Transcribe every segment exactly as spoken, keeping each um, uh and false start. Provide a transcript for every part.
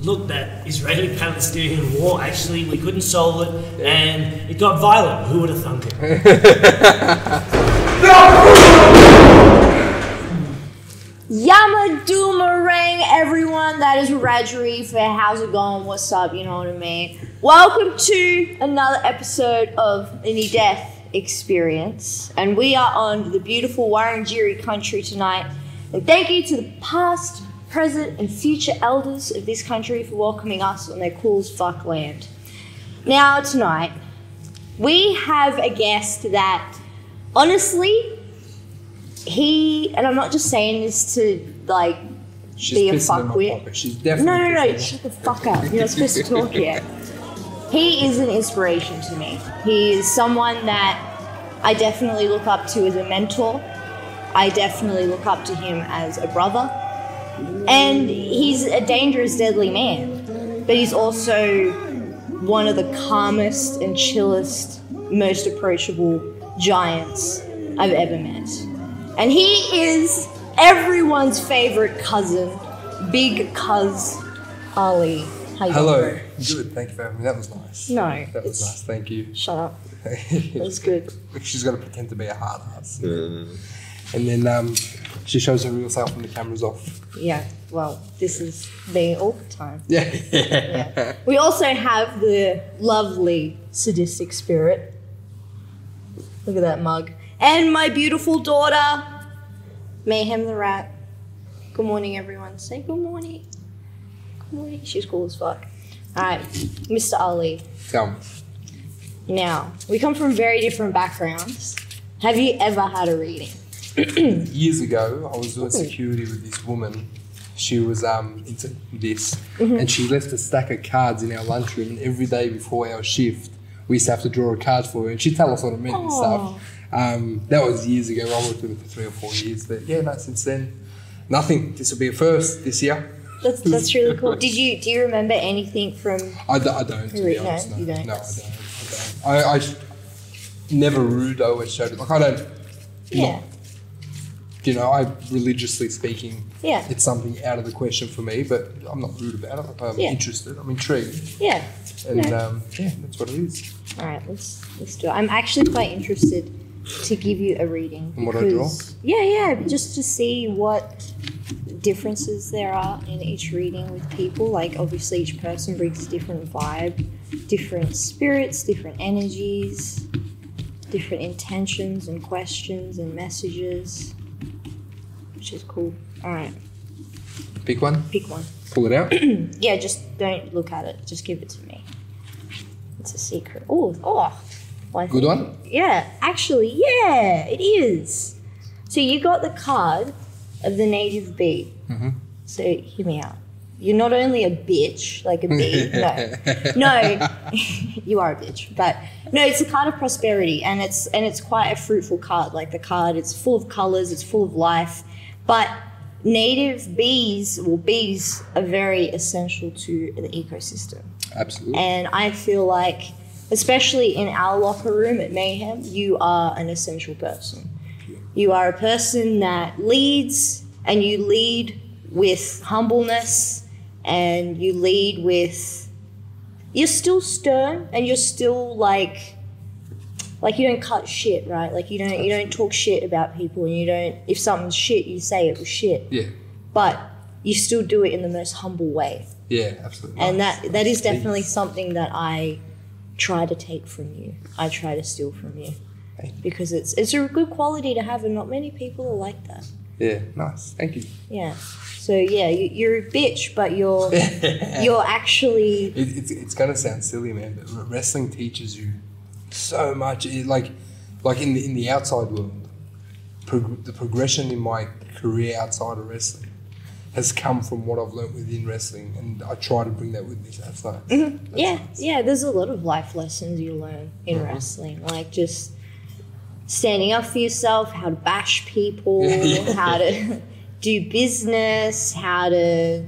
look, that Israeli-Palestinian war, actually, we couldn't solve it, and it got violent. Who would have thunk it? Yama Doomerang, everyone. That is Rajari for How's It Going? What's up? You know what I mean? Welcome to another episode of Any Death Experience. And we are on the beautiful Wurundjeri country tonight. And thank you to the past, present, and future elders of this country for welcoming us on their cool as fuck land. Now, tonight, we have a guest that, honestly, he, and I'm not just saying this to, like, She's be a pissing in my fuckwit. pocket. She's definitely No, no, no, pissing in shut the fuck up. You're not supposed to talk yet. He is an inspiration to me. He is someone that I definitely look up to as a mentor. I definitely look up to him as a brother. And he's a dangerous, deadly man. But he's also one of the calmest and chillest, most approachable giants I've ever met. And he is everyone's favorite cousin, Big Cuz Ali. How you Hello. doing, bro? Good. Thank you for having me. That was nice. No. That was nice. Thank you. Shut up. That was good. She's got to pretend to be a hard ass. And then um, she shows her real self when the camera's off. Yeah, well, this is me all the time. Yeah. Yeah. We also have the lovely sadistic spirit. Look at that mug. And my beautiful daughter, Mayhem the Rat. Good morning, everyone. Say good morning. Good morning. She's cool as fuck. All right, Mister Ali. Tell me. Now, we come from very different backgrounds. Have you ever had a reading? Years ago, I was doing security with this woman. She was um, into this. Mm-hmm. And she left a stack of cards in our lunchroom. And every day before our shift, we used to have to draw a card for her. And she'd tell us what it meant and stuff. Um, that was years ago. I worked with her for three or four years. But yeah, no, since then, nothing. This will be a first this year. That's that's really cool. Did you do you remember anything from? I, d- I don't, to be No, honest. No, you don't. no, I don't. I don't. I, I sh- never rude. I always showed it. Like, I don't. Yeah. Not, you know, I religiously speaking, Yeah. it's something out of the question for me, but I'm not rude about it. I'm Yeah. interested. I'm intrigued. Yeah. And Yeah. um, yeah, that's what it is. All right, let's let's do it. I'm actually quite interested to give you a reading. And what I draw? because- Yeah, yeah, just to see what differences there are in each reading with people. Like, obviously, each person brings a different vibe, different spirits, different energies, different intentions and questions and messages, which is cool. All right, Pick one, pick one. pull it out. Yeah, just don't look at it. Just give it to me. It's a secret. Oh, oh. Well, I Good think- one? Yeah, actually, yeah, it is. So you got the card of the native bee. Mm-hmm. So hear me out. You're not only a bitch, like a bee. No, no, you are a bitch. But no, it's a card of prosperity, and it's and it's quite a fruitful card. Like the card, it's full of colors, it's full of life. But native bees, well, bees are very essential to the ecosystem. Absolutely. And I feel like, especially in our locker room at Mayhem, you are an essential person. You are a person that leads, and you lead with humbleness, and you lead with, you're still stern, and you're still like, like you don't cut shit, right? Like you don't, you don't talk shit about people, and you don't, if something's shit, you say it was shit. Yeah. But you still do it in the most humble way. Yeah, absolutely. And Nice. that that is definitely something that I try to take from you. I try to steal from you. Thank you. Because it's it's a good quality to have, and not many people are like that. Yeah, nice. Thank you. Yeah. So yeah, you, you're a bitch, but you're you're actually It, it's it's gonna sound silly, man, but wrestling teaches you so much. It, like, like in the in the outside world, prog- the progression in my career outside of wrestling has come from what I've learnt within wrestling, and I try to bring that with me. So that's nice. That's yeah nice. yeah. There's a lot of life lessons you learn in Mhm. wrestling, like just standing up for yourself, how to bash people, Yeah. how to do business, how to,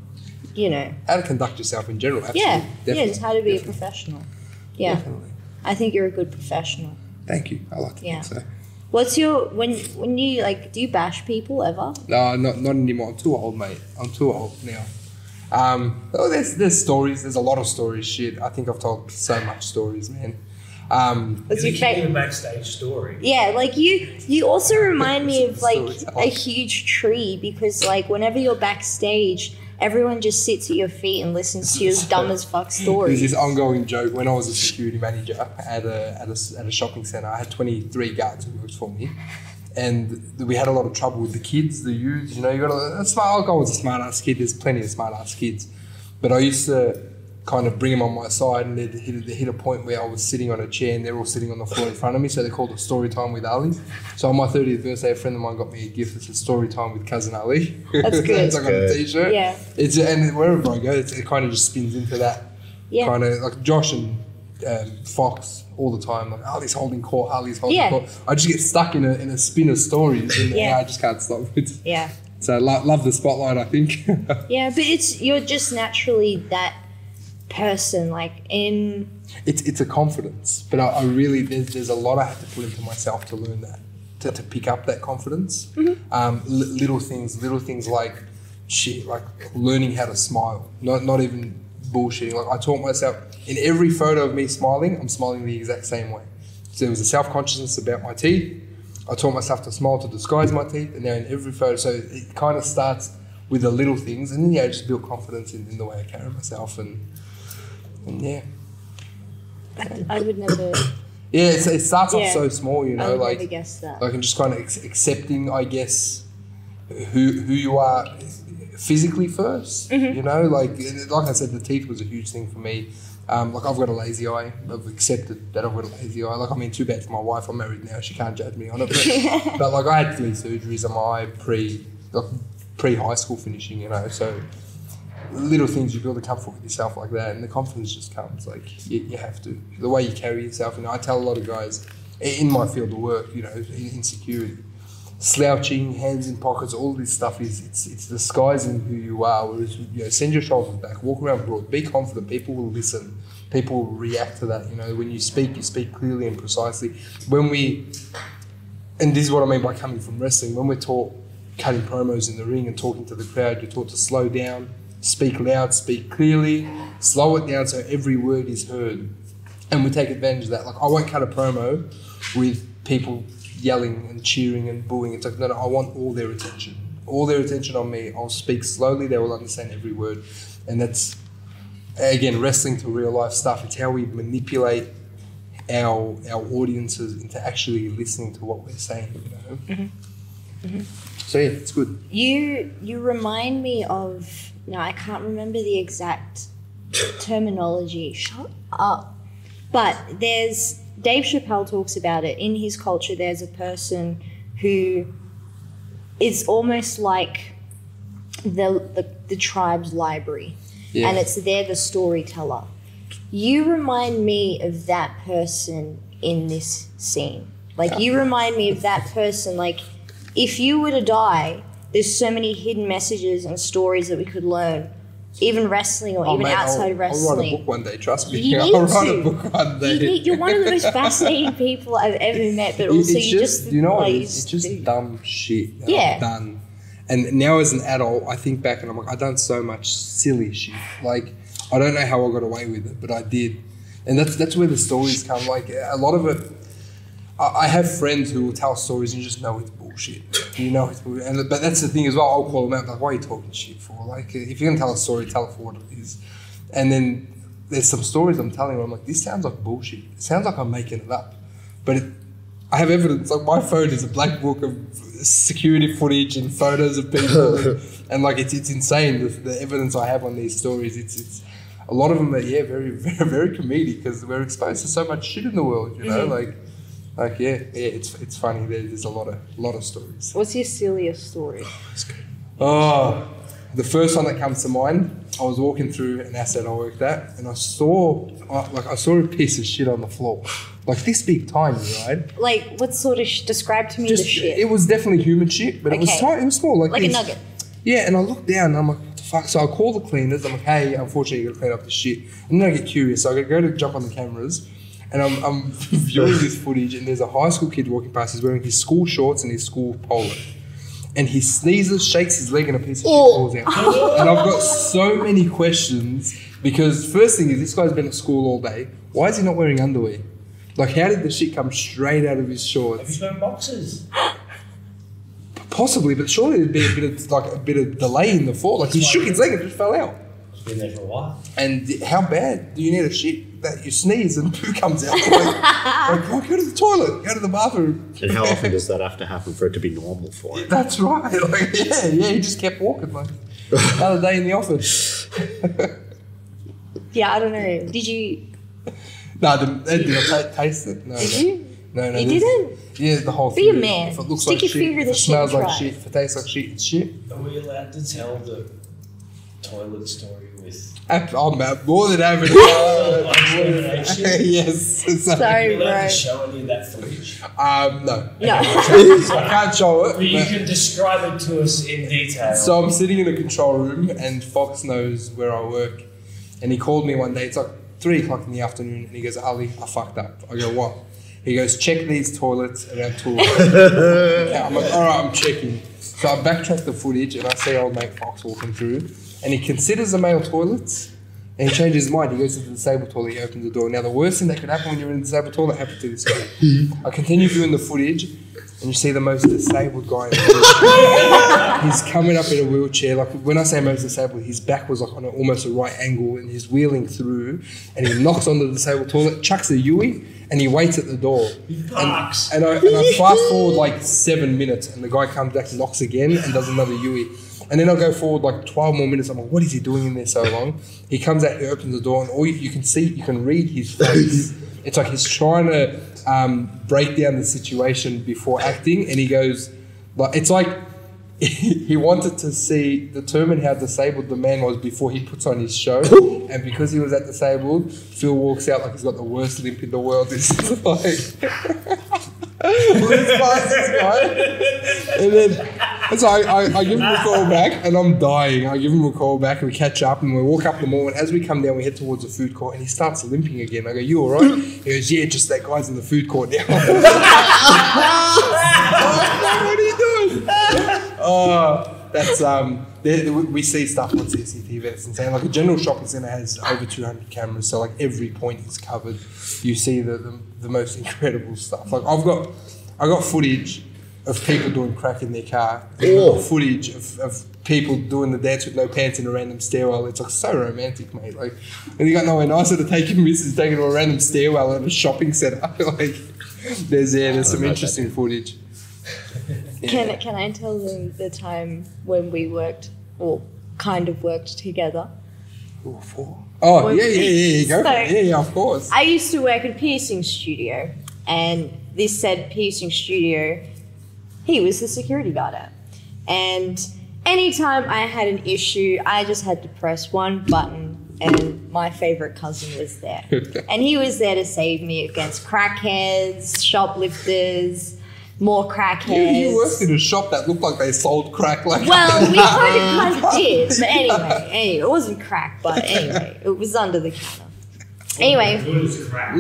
you know. How to conduct yourself in general. Absolutely. Yeah, Definitely. yeah, just how to be a Definitely. professional. Yeah, Definitely. I think you're a good professional. Thank you. I like to Yeah. think so. What's your when when you like? Do you bash people ever? No, not not anymore. I'm too old, mate. I'm too old now. Um, oh, there's there's stories. There's a lot of stories. Shit, I think I've told so much stories, man. Um, What's your Give me a favorite? backstage story. Yeah, like you, you also remind me of like Storyteller. a huge tree because like whenever you're backstage, everyone just sits at your feet and listens to your dumb as fuck there's stories. this ongoing joke. When I was a security manager at a at a, at a shopping centre, I had twenty-three guards who worked for me, and we had a lot of trouble with the kids, the youths. You know, you got a, a smart. I was a smart ass kid. There's plenty of smart ass kids, but I used to kind of bring them on my side, and they'd hit, they'd hit a point where I was sitting on a chair and they're all sitting on the floor in front of me, so they called it story time with Ali. So on my thirtieth birthday, a friend of mine got me a gift that said story time with cousin Ali. That's good. It's like on a Good. t-shirt. Yeah. It's, and wherever I go, it's, it kind of just spins into that Yeah. kind of, like Josh and um, Fox all the time, like Ali's holding court, Ali's holding Yeah. court. I just get stuck in a, in a spin of stories, and Yeah. yeah, I just can't stop it. Yeah. So lo- love the spotlight, I think. Yeah, but it's you're just naturally that person. Like in It's it's a confidence, but I, I really there's, there's a lot I have to put into myself to learn that, to, to pick up that confidence. Mm-hmm. Um, li- little things, little things like shit, like learning how to smile, not not even bullshitting. Like I taught myself in every photo of me smiling, I'm smiling the exact same way. So there was a self consciousness about my teeth. I taught myself to smile to disguise my teeth, and now in every photo, so it kind of starts with the little things, and then yeah, I just build confidence in, in the way I carry myself, and and yeah. I, I would never. Yeah, it's, it starts Yeah. off so small, you I know, would like never guess that. like and just kind of ex- accepting, I guess, who who you are physically first. Mm-hmm. You know, like like I said, the teeth was a huge thing for me. Um, like I've got a lazy eye. I've accepted that I've got a lazy eye. Like I mean, too bad for my wife. I'm married now. She can't judge me on it. But, but like I had three surgeries on my eye pre like pre high school finishing. You know, so little things you build a comfort with yourself like that, and the confidence just comes. Like you, you have to. The way you carry yourself. You know, I tell a lot of guys in my field of work. You know, in, in security, slouching, hands in pockets, all this stuff is it's it's disguising who you are. Whereas you know, send your shoulders back, walk around broad, be confident. People will listen. People will react to that. You know, when you speak, you speak clearly and precisely. When we, and this is what I mean by coming from wrestling. When we're taught cutting promos in the ring and talking to the crowd, you're taught to slow down, speak loud, speak clearly, slow it down so every word is heard. And we take advantage of that. Like I won't cut a promo with people yelling and cheering and booing. It's like, no, no, I want all their attention. All their attention on me. I'll speak slowly, they will understand every word. And that's, again, wrestling to real life stuff. It's how we manipulate our our audiences into actually listening to what we're saying, you know? Mm-hmm. Mm-hmm. So yeah, it's good. You you remind me of no, I can't remember the exact terminology. Shut up. But there's Dave Chappelle talks about it. In his culture, there's a person who is almost like the the, the tribe's library, Yeah. and it's they're the storyteller. You remind me of that person in this scene. Like you remind me of that person. Like if you were to die, there's so many hidden messages and stories that we could learn, even wrestling or Oh, even mate, outside I'll, of wrestling. I'll write a book one day, trust me. You I'll need write to. a book one day. You need, you're one of the most fascinating people I've ever met, but It- also it's you just, just you know what like, it is? It's just do- dumb shit that Yeah. I've done. And now as an adult, I think back and I'm like, I've done so much silly shit. Like, I don't know how I got away with it, but I did. And that's that's where the stories come. Like, a lot of it, I, I have friends who will tell stories and you just know it's bullshit. You know it's bullshit. And, but that's the thing as well, I'll call them out, like, why are you talking shit for? Like, if you're going to tell a story, tell it for what it is. And then there's some stories I'm telling where I'm like, this sounds like bullshit. It sounds like I'm making it up. But it, I have evidence. Like, my phone is a black book of security footage and photos of people. and, and, like, it's it's insane, the, the evidence I have on these stories. It's it's a lot of them are, yeah, very, very, very comedic because we're exposed to so much shit in the world, you know? Mhm. Like, like yeah, yeah, it's it's funny. There's a lot of lot of stories. What's your silliest story? Oh, the first one that comes to mind, I was walking through an asset I worked at, and I saw, uh, like, I saw a piece of shit on the floor, like this big, tiny, right? Like, what sort of sh- describe to me Just the shit? it was definitely human shit, but it was Okay. tiny. It was small, like like a this. nugget. Yeah, and I looked down and I'm like, what the fuck? So I call the cleaners. I'm like, hey, unfortunately, you got to clean up the shit. And then I get curious. So I go to jump on the cameras and I'm, I'm viewing this footage and there's a high school kid walking past. He's wearing his school shorts and his school polo. and he sneezes, shakes his leg, and a piece of shit Oh. falls out. And I've got so many questions because first thing is this guy's been at school all day. Why is he not wearing underwear? Like, how did the shit come straight out of his Have shorts? you wearing boxes? Possibly, but surely there'd be a bit of like a bit of delay in the fall. Like he shook his leg and it just fell out. It's been there for a while. And how bad do you need a shit that you sneeze and poo comes out? Like, like, oh, go to the toilet, go to the bathroom. And how often does that have to happen for it to be normal for him? That's right. Like, yeah, yeah, he just kept walking like another day in the office. Yeah, I don't know. Did you? No, the, did I t- taste it? No, Did no. you? No, no. You there's- didn't? Yeah, the whole Be a thing. man. If it looks Stick like your shit, finger if to it shit smells and like try shit, if it tastes like shit, it's shit. Are we allowed to tell the toilet story with I'm I'm more than happy to explanation? Yes. Are Sorry, you allowed bro. to show any of that footage? Um, no. No. I can't show it. But you but- can describe it to us in detail. So I'm sitting in a control room and Fox knows where I work. And he called me one day, it's like three o'clock in the afternoon, and he goes, Ali, I fucked up. I go, what? He goes, check these toilets around Tool. Okay, I'm like, all right, I'm checking. So I backtrack the footage and I see old mate Fox walking through, and he considers the male toilets, and he changes his mind. He goes to the disabled toilet, he opens the door. Now the worst thing that could happen when you're in a disabled toilet happened to this guy. I continue viewing the footage, and you see the most disabled guy in the world. He's coming up in a wheelchair. Like when I say most disabled, his back was like on a, almost a right angle, and he's wheeling through, and he knocks on the disabled toilet, chucks a Yui, and he waits at the door. Parks. And, and, I, and I fast forward like seven minutes, and the guy comes back, knocks again, and does another Yui. And then I go forward like twelve more minutes. I'm like, what is he doing in there so long? He comes out, he opens the door, and all you, you can see, you can read his face. It's like he's trying to um, break down the situation before acting, and he goes, like, it's like he wanted to see, determine how disabled the man was before he puts on his show. And because he was that disabled, Phil walks out like he's got the worst limp in the world. It's like, who's past this guy? And then, so I, I, I give him a call back, and I'm dying. I give him a call back, and we catch up, and we walk up the mall, and as we come down, we head towards the food court, and he starts limping again. I go, you all right? He goes, yeah, just that guy's in the food court now. What are you doing? Oh, that's um. There, we see stuff on C C T V that's insane. Like a general shopping centre has over two hundred cameras, so like every point is covered. You see the, the the most incredible stuff. Like I've got, I got footage of people doing crack in their car. Oh. Footage of, of people doing the dance with no pants in a random stairwell. It's like so romantic, mate. Like, and you got nowhere nicer to take your missus, taking to a random stairwell at a shopping centre. Like, there's yeah, there's some interesting footage. Can can I tell them the time when we worked, or kind of worked together? Ooh, four. Oh Well, yeah, yeah, yeah, yeah. Go for it. so- Yeah, yeah, of course. I used to work at a piercing studio, and this said piercing studio, he was the security guard at. And anytime I had an issue, I just had to press one button, and my favorite cousin was there. And he was there to save me against crackheads, shoplifters, more crackheads. You, you worked in a shop that looked like they sold crack. Like Well, we kind of, kind of did, but anyway, anyway, it wasn't crack, but anyway, it was under the counter. Anyway, Good as crap.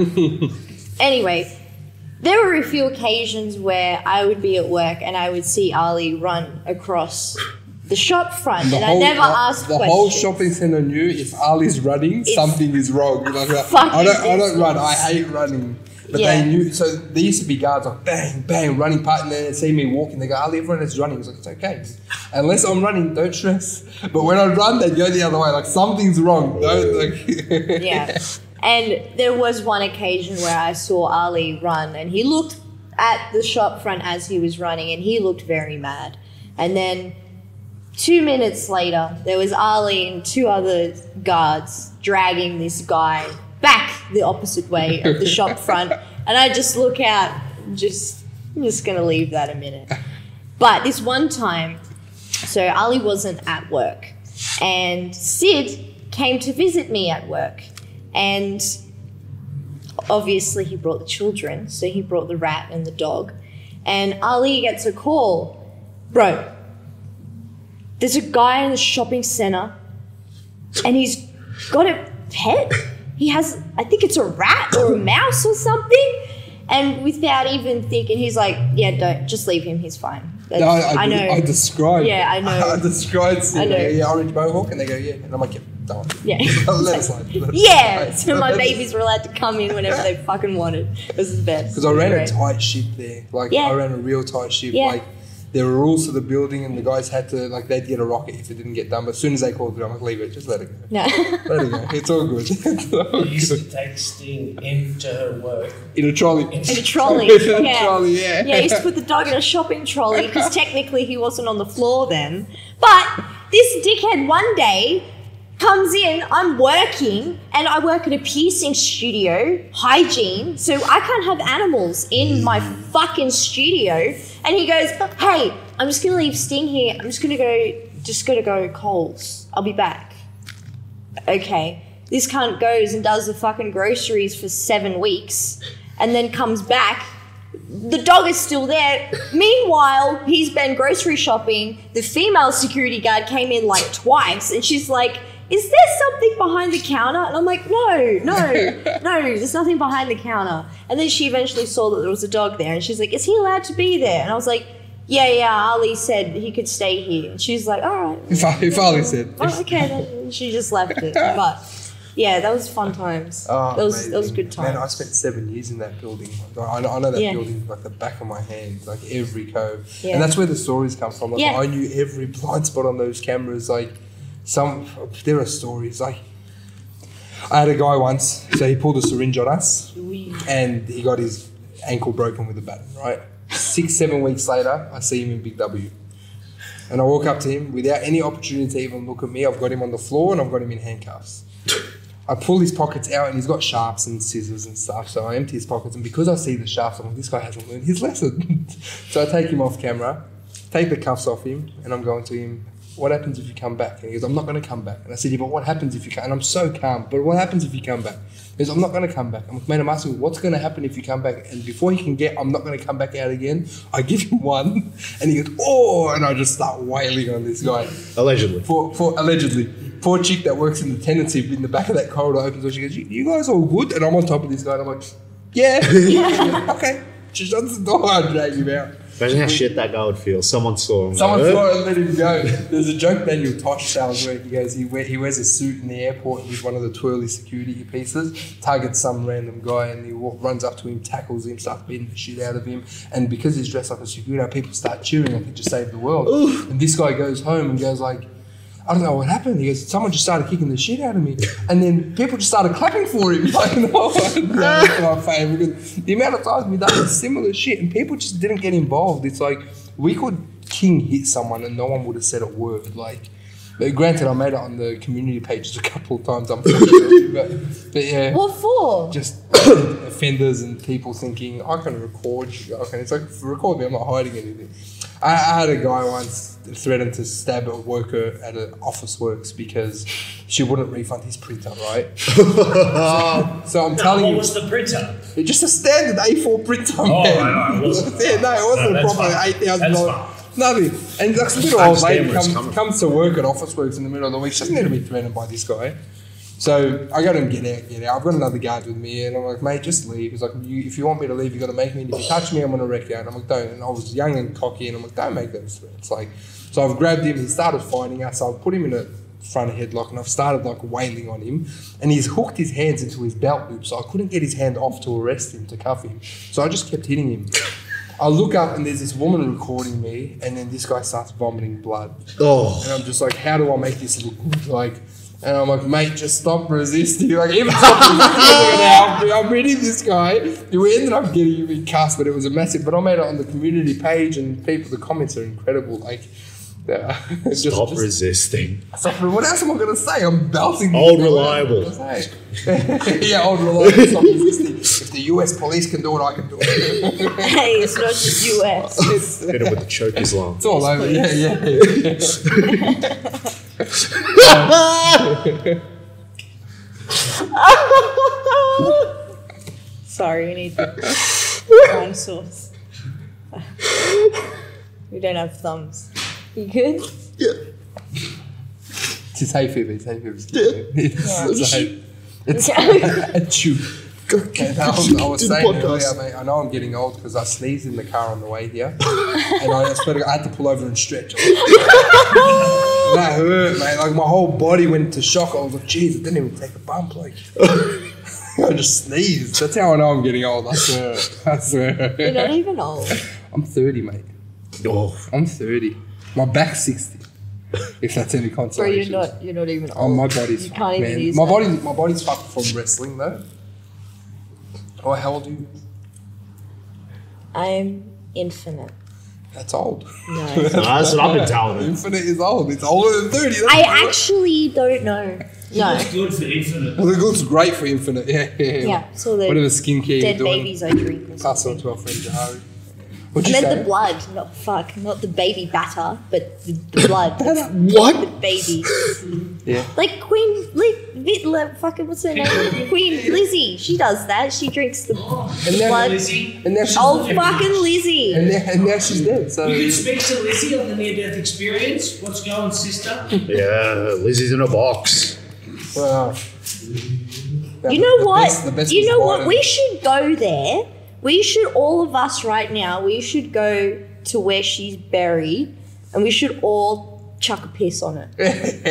anyway, there were a few occasions where I would be at work and I would see Ali run across the shop front, the and whole, I never the, asked the questions. whole shopping centre knew if Ali's running, It's something is wrong. Like, fucking I don't, I don't business. run. I hate running. But Yeah. they knew. So there used to be guards like bang, bang, running part, and then they see me walking. They go, Ali, everyone is running. It's like it's okay, unless I'm running, don't stress. But when I run, they go the other way. Like something's wrong. Don't like. Yeah. And there was one occasion where I saw Ali run, and he looked at the shop front as he was running, and he looked very mad. And then two minutes later, there was Ali and two other guards dragging this guy back the opposite way of the shop front. And I just look out, just, I'm just going to leave that a minute. But this one time, so Ali wasn't at work, and Sid came to visit me at work. And obviously he brought the children, so he brought the rat and the dog. And Ali gets a call, bro, there's a guy in the shopping centre and he's got a pet. He has, I think it's a rat or a mouse or something. And without even thinking, he's like, yeah, don't, just leave him, he's fine. That's, No, I, I, I know. I described. Yeah, I know. I described. I know. Yeah, orange mohawk, and they go, yeah, and I'm like, yeah, don't. Yeah. Let it slide. Let it Yeah, slide. so my babies were allowed to come in whenever they fucking wanted. It was the best. Because I ran a Great. tight ship there. Like, Yeah. I ran a real tight ship. Yeah. Like, there were rules to the building, and the guys had to, like, they'd get a rocket if it didn't get done. But as soon as they called it, I'm like, leave it, just let it go. No. Let it go. It's all good. It's all I used good. to take Sting into her work. In a trolley. In a trolley. In a yeah. trolley, yeah. Yeah, I used to put the dog in a shopping trolley because technically he wasn't on the floor then. But this dickhead one day comes in, I'm working, and I work at a piercing studio, hygiene, so I can't have animals in my fucking studio. And he goes, hey, I'm just gonna leave Sting here. I'm just gonna go, just gonna go Coles. I'll be back. Okay. This cunt goes and does the fucking groceries for seven weeks and then comes back. The dog is still there. Meanwhile, he's been grocery shopping. The female security guard came in like twice and she's like, is there something behind the counter? And I'm like, no, no, no, there's nothing behind the counter. And then she eventually saw that there was a dog there and she's like, is he allowed to be there? And I was like, yeah, yeah, Ali said he could stay here. And she's like, all right. If, I, if Ali said. Oh, okay, then she just left it. But yeah, that was fun times. Oh, that was that was amazing. good times. Man, I spent seven years in that building. Like, I, know, I know that Yeah. building like the back of my hand, like every cove. Yeah. And that's where the stories come from. Like, Yeah. I knew every blind spot on those cameras. Like, some, there are stories. Like, I had a guy once, so he pulled a syringe on us and he got his ankle broken with a baton, right? Six, seven weeks later, I see him in Big W. And I walk up to him without any opportunity to even look at me. I've got him on the floor and I've got him in handcuffs. I pull his pockets out and he's got sharps and scissors and stuff. So I empty his pockets and because I see the sharps, I'm like, this guy hasn't learned his lesson. So I take him off camera, take the cuffs off him, and I'm going to him, what happens if you come back? And he goes, I'm not going to come back. And I said, yeah, but what happens if you come? And I'm so calm, but what happens if you come back? He goes, I'm not going to come back. I'm like, man, I'm asking, what's going to happen if you come back? And before he can get, I'm not going to come back out again, I give him one, and he goes, oh, and I just start wailing on this guy. Allegedly. For, for allegedly. Poor chick that works in the tenancy in the back of that corridor opens door, she goes, you, you guys all good? And I'm on top of this guy, and I'm like, yeah. Okay. She shuts the door, I drag him out. Imagine how shit that guy would feel. Someone saw him. Someone like, saw it and let him go. There's a joke Daniel Tosh tells where he goes, he, wear, he wears a suit in the airport with one of the twirly security pieces, targets some random guy and he walk, runs up to him, tackles him, starts beating the shit out of him. And because he's dressed like a security, people start cheering like he just saved the world. Oof. And this guy goes home and goes like, I don't know what happened. He goes, someone just started kicking the shit out of me. And then people just started clapping for him. Like, no, that's my favourite. Because the amount of times we done similar shit and people just didn't get involved. It's like, we could king hit someone and no one would have said a word. Like, but granted, I made it on the community pages a couple of times, unfortunately. but, but yeah. What for? Just offenders and people thinking, I can record you. I can, it's like, record me, I'm not hiding anything. I, I had a guy once threatened to stab a worker at an office works because she wouldn't refund his printer, right? so, so I'm telling What you, was the printer? it's just a standard A four printer, Oh, man. right, right, it wasn't. yeah, no, it wasn't No, a that's proper fine. eight thousand That's dollars. fine. Nothing. And like some little I old understand lady where it's comes, coming comes to work at office works in the middle of the week. She doesn't need to be threatened by this guy. So I go to him, get out, get out. I've got another guard with me, and I'm like, mate, just leave. He's like, you, if you want me to leave, you got to make me. And if you touch me, I'm gonna wreck you. And I'm like, don't. And I was young and cocky, and I'm like, don't make those threats. Like, so I've grabbed him. He started fighting us. So I've put him in a front headlock, and I've started like wailing on him. And he's hooked his hands into his belt loop, so I couldn't get his hand off to arrest him, to cuff him. So I just kept hitting him. I look up, and there's this woman recording me, and then this guy starts vomiting blood. Oh. And I'm just like, how do I make this look good? Like, and I'm like, mate, just stop resisting. Like, even stop resisting. I'm reading this guy. We ended up getting him in cuss, but it was a massive. But I made it on the community page, and people, the comments are incredible. Like, uh, it's just, Stop just, resisting. stop, what else am I going to say? I'm belting. Old this guy. reliable. What am I gonna say? Yeah, old reliable. Stop resisting. If the U S police can do it, I can do it. Hey, it's not just U S. It's, Hit him with the choke Islam. it's all over. Yeah, yeah. Sorry, we need dinosaurs. We don't have thumbs. You good? It's hay fever. It's hay fever. It's, it's, hay- it's Okay. a chew. And I was, I was Do the saying podcast. earlier, mate, I know I'm getting old because I sneezed in the car on the way here, and I, swear to God, I had to pull over and stretch. That hurt, mate. Like my whole body went into shock. I was like, "Jeez, it didn't even take a bump." Like I just sneezed. That's how I know I'm getting old. I swear. I swear. You're not even old. I'm thirty, mate. Oh, I'm thirty. My back's sixty. If that's any Bro, consolation. you're not. You're not even Oh, old. my body's You can't even man. use my that. body, my body's fucked from wrestling though. Oh, how old are you? I'm infinite. That's old. No. that's what I've been telling him. Infinite is old. It's older than thirty. That's I what- actually don't know. No. It's good for infinite. Well, it looks great for infinite. Yeah, yeah. yeah. Yeah. So the Whatever skincare you're dead doing. babies I drink. Or Pass on something. to our friend Jahari. What'd I you meant say? the blood, not fuck, not the baby batter, but the, the blood. the What? baby. Yeah. Like Queen, like, Vit- like, fucking, what's her name? Queen Lizzie. She does that. She drinks the And now, blood. Lizzie. and now she's Oh, fucking Lizzie. and now, and now she's dead. So You can speak to Lizzie on the near-death experience. What's going, sister? Yeah, Lizzie's in a box. Wow. You know The what? best- the best you was know what? Biden. We should go there. We should, all of us right now, we should go to where she's buried and we should all chuck a piss on it.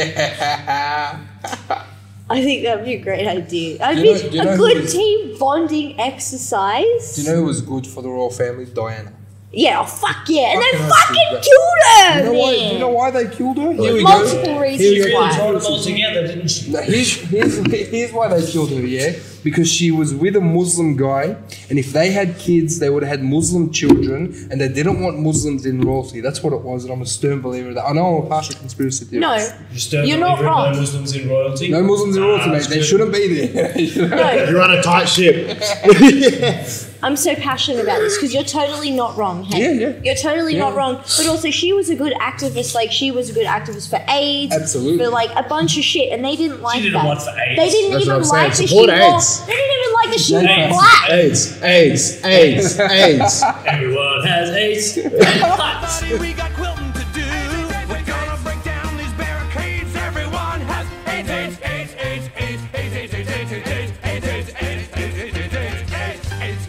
I think that'd be a great idea. I'd Do be you know- do you know a who good is- team bonding exercise. Do you know who was good for the royal family? Diana. Yeah, oh, fuck yeah. And they Fucking fucking hell, killed her, You know why? man. You know why they killed her? Here we Multiple go. reasons Here we She go. really why. brought them all together, didn't she? No, here's, here's, here's why they killed her, yeah? Because she was with a Muslim guy, and if they had kids, they would have had Muslim children, and they didn't want Muslims in royalty. That's what it was, and I'm a stern believer of that. I know I'm a partial conspiracy theorist. No, You still You're believe not in wrong. No Muslims in royalty. No Muslims in royalty, Ah, mate. that's They good. shouldn't be there. no. You're on a tight ship. I'm so passionate about this because you're totally not wrong. Hey? Yeah, yeah. You're totally Yeah. not wrong. But also, she was a good activist. Like, she was a good activist for AIDS. Absolutely. For like a bunch of shit, and they didn't like didn't that. want for AIDS. They didn't That's even what I'm saying. like that she Support wore. AIDS. They didn't even like that she was AIDS. black. AIDS, AIDS, AIDS, AIDS. Everyone has AIDS. Everybody, we got quilting to do. We're gonna break down these barricades. Everyone has AIDS, AIDS, AIDS, AIDS, AIDS, AIDS, AIDS, AIDS, AIDS, AIDS, AIDS, AIDS, AIDS, AIDS, AIDS, AIDS, AIDS, AIDS.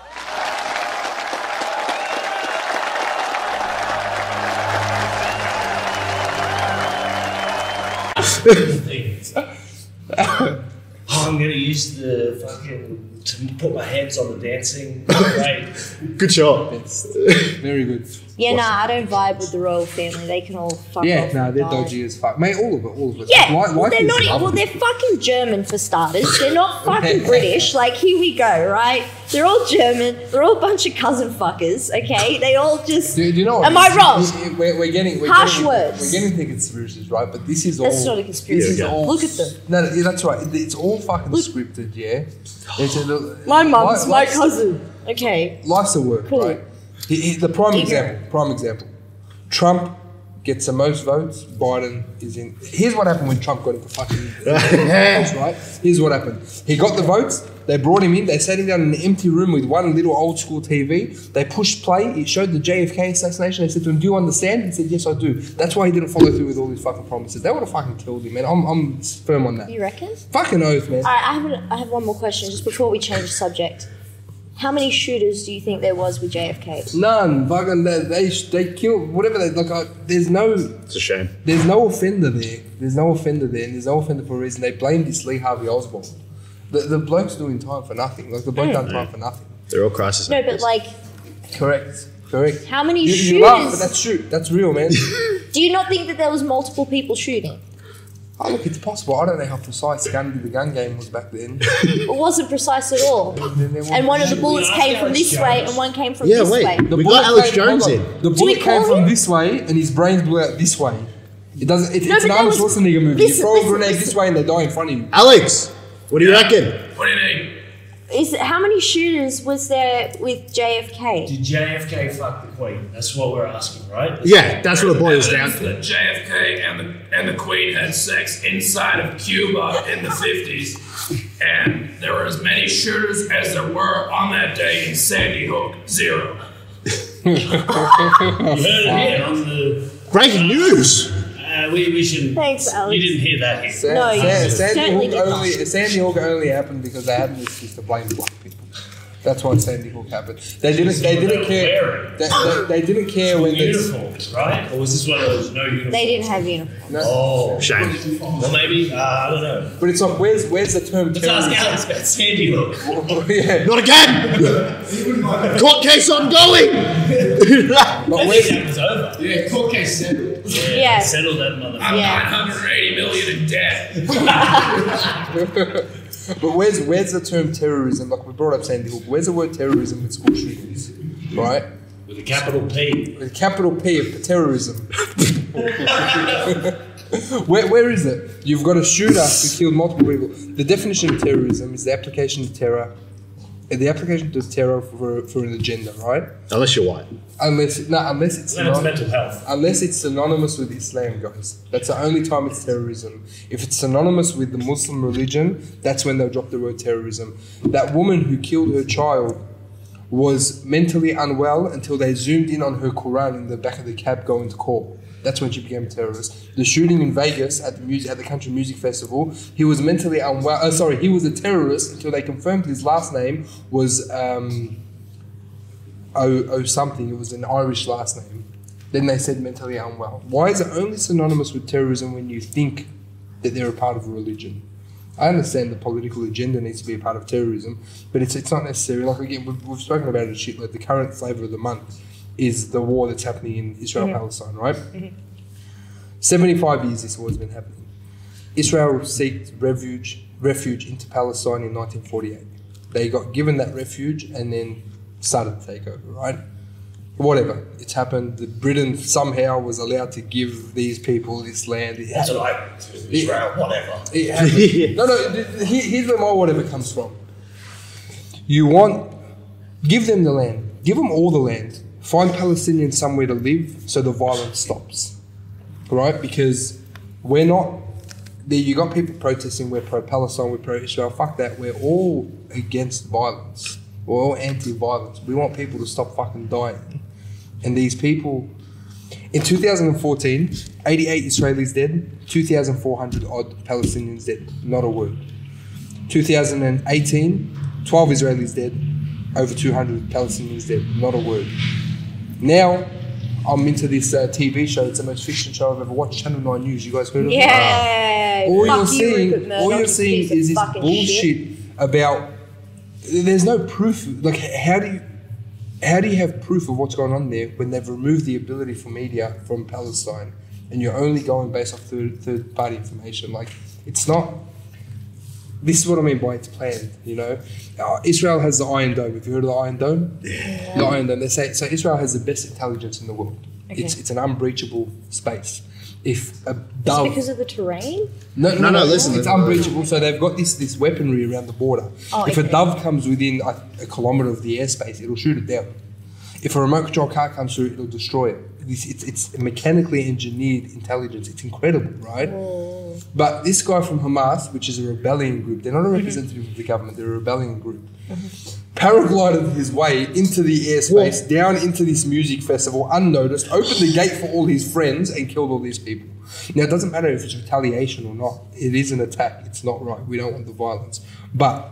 Things. Oh, I'm gonna use the fucking to put my hands on the dancing. Great. Good shot. It's very good. Yeah, nah, I don't vibe with the royal family. They can all fuck Yeah, off. no, and they're die. dodgy as fuck. Mate, all of it, all of it. Yeah, Life- well, life they're is not. e- Well, lovely. they're fucking German for starters. They're not fucking British. Like, here we go, right? They're all German. They're all a bunch of cousin fuckers. Okay, they all just. Do, do you know what? Am I wrong? This- We're, we're getting we're Harsh getting, words. We're getting into conspiracies, right? But this is all. That's not a conspiracy. This is Yeah, all. Look at them. No, no, yeah, that's right. It- It's all fucking scripted, yeah. It's a, My mum's li- my life's- cousin. Okay. Life's a work, Cool. right? He- he- the prime Ignorant. example. Prime example. Trump gets the most votes. Biden is in. Here's what happened when Trump got into fucking. That's right. Here's what happened. He got the votes. They brought him in. They sat him down in an empty room with one little old school T V. They pushed play. It showed the J F K assassination. They said to him, "Do you understand?" He said, "Yes, I do." That's why he didn't follow through with all these fucking promises. They would have fucking killed him, man. I'm, I'm firm on that. You reckon? Fucking oath, man. All right, I have, an, I have one more question just before we change the subject. How many shooters do you think there was with J F K? None. Fucking they they, they killed whatever they like. Uh, there's no. It's a shame. There's no offender there. There's no offender there, and there's no offender for a reason. They blamed this Lee Harvey Oswald. The, the bloke's doing time for nothing. Like the bloke done time for nothing. They're all crisis. No, but like, Correct. Correct. how many You, you laugh, but shooters? that's true. That's real, man. Do you not think that there was multiple people shooting? Oh, look, it's possible. I don't know how precise gun the gun game was back then. It wasn't precise at all. Then there was- And one of the bullets ask came from Alex this way Jones? and one came from Yeah, this wait. way. The We bullet got Alex came- hold Jones on. in. The we bullet call came from him? this way, and his brains blew out this way. It doesn't. It, No, it's an but Arnold there was- Schwarzenegger movie. listen, you throw listen, a grenade listen. this way, and they die in front of you. Alex, what do you reckon? What do you mean? Is how many shooters was there with J F K? Did J F K fuck the Queen? That's what we're asking, right? Yeah, that's what it boils down Evidence to. that J F K and the, and the Queen had sex inside of Cuba in the fifties. And there were as many shooters as there were on that day in Sandy Hook. Zero. You heard it here on the Breaking news. uh, we, we shouldn't. Thanks, Alex. You didn't hear that here. Sa- No, you Sa- Sandy certainly Hook did not. only Sandy Hook only happened because they had an excuse to blame black people. That's why Sandy Hook happened. They didn't. They didn't care. They, they, they didn't care when they. Uniforms, right? Or was this one of those no uniforms? They didn't have uniforms. No, Oh, Shame. well, maybe. Uh, I don't know. but it's like where's where's the term Let's ask terrorism? Alex about Sandy Hook. yeah, Not again! Court case ongoing! but I think where's that was over. Yeah, court case settled. Yeah. Yeah. Settle that motherfucker. Yeah. nine hundred eighty million in debt. but where's where's the term terrorism? Like we brought up Sandy Hook. Where's the word terrorism in school shootings? Right, With a capital P. with a capital P of terrorism. Where, where is it? You've got a shooter who killed multiple people. The definition of terrorism is the application of terror, uh, the application of terror for, for an agenda, right? Unless you're white. Unless no, unless it's Then it's synon- mental health. unless it's synonymous with Islam, guys. That's the only time it's terrorism. If it's synonymous with the Muslim religion, that's when they'll drop the word terrorism. That woman who killed her child was mentally unwell until they zoomed in on her Quran in the back of the cab going to court. That's when she became a terrorist. The shooting in Vegas at the music at the country music festival, he was mentally unwell. Uh, sorry, he was a terrorist until they confirmed his last name was um, O, o something. It was an Irish last name. Then they said mentally unwell. Why is it only synonymous with terrorism when you think that they're a part of a religion? I understand the political agenda needs to be a part of terrorism, but it's it's not necessary. Like again, we've, we've spoken about it. Shit, like the current flavour of the month is the war that's happening in Israel Palestine, right? Seventy-five years this war's been happening. Israel sought refuge refuge into Palestine in nineteen forty-eight. They got given that refuge and then started the takeover, right? Whatever, it's happened. The Britain somehow was allowed to give these people this land. It That's happened. what I do. Israel, whatever. It happened. No, no, th- th- here- here's where my whatever comes from. You want, give them the land. Give them all the land. Find Palestinians somewhere to live so the violence stops. Right? Because we're not, there you got people protesting, we're pro-Palestine, we're pro-Israel. Fuck that. We're all against violence. We're all anti-violence. We want people to stop fucking dying. And these people, in two thousand fourteen, eighty-eight Israelis dead, two thousand four hundred odd Palestinians dead. Not a word. two thousand eighteen, twelve Israelis dead, over two hundred Palestinians dead. Not a word. Now, I'm into this uh, T V show. It's the most fiction show I've ever watched. Channel nine News. You guys heard of it? Yeah. All Fuck you're you, seeing, Rupert Murdoch, all you're you seeing piece of is this fucking bullshit shit. about. There's no proof. Like, how do you, how do you have proof of what's going on there when they've removed the ability for media from Palestine, and you're only going based off third third party information? Like, it's not. This is what I mean by it's planned. You know, uh, Israel has the Iron Dome. Have you heard of the Iron Dome? Yeah. The Iron Dome. They say so. Israel has the best intelligence in the world. Okay. It's it's an unbreachable space. If a Is dove, it because of the terrain? no, No, no, listen, it's listen. unbreachable. So they've got this this weaponry around the border. Oh, if a okay. dove comes within a, a kilometre of the airspace, it'll shoot it down. If a remote control car comes through, it'll destroy it. It's, it's, it's mechanically engineered intelligence. It's incredible, right? Oh. But this guy from Hamas, which is a rebellion group, they're not a Mm-hmm. representative of the government, they're a rebellion group, paraglided his way into the airspace, down into this music festival, unnoticed, opened the gate for all his friends, and killed all these people. Now, it doesn't matter if it's retaliation or not. It is an attack. It's not right. We don't want the violence. But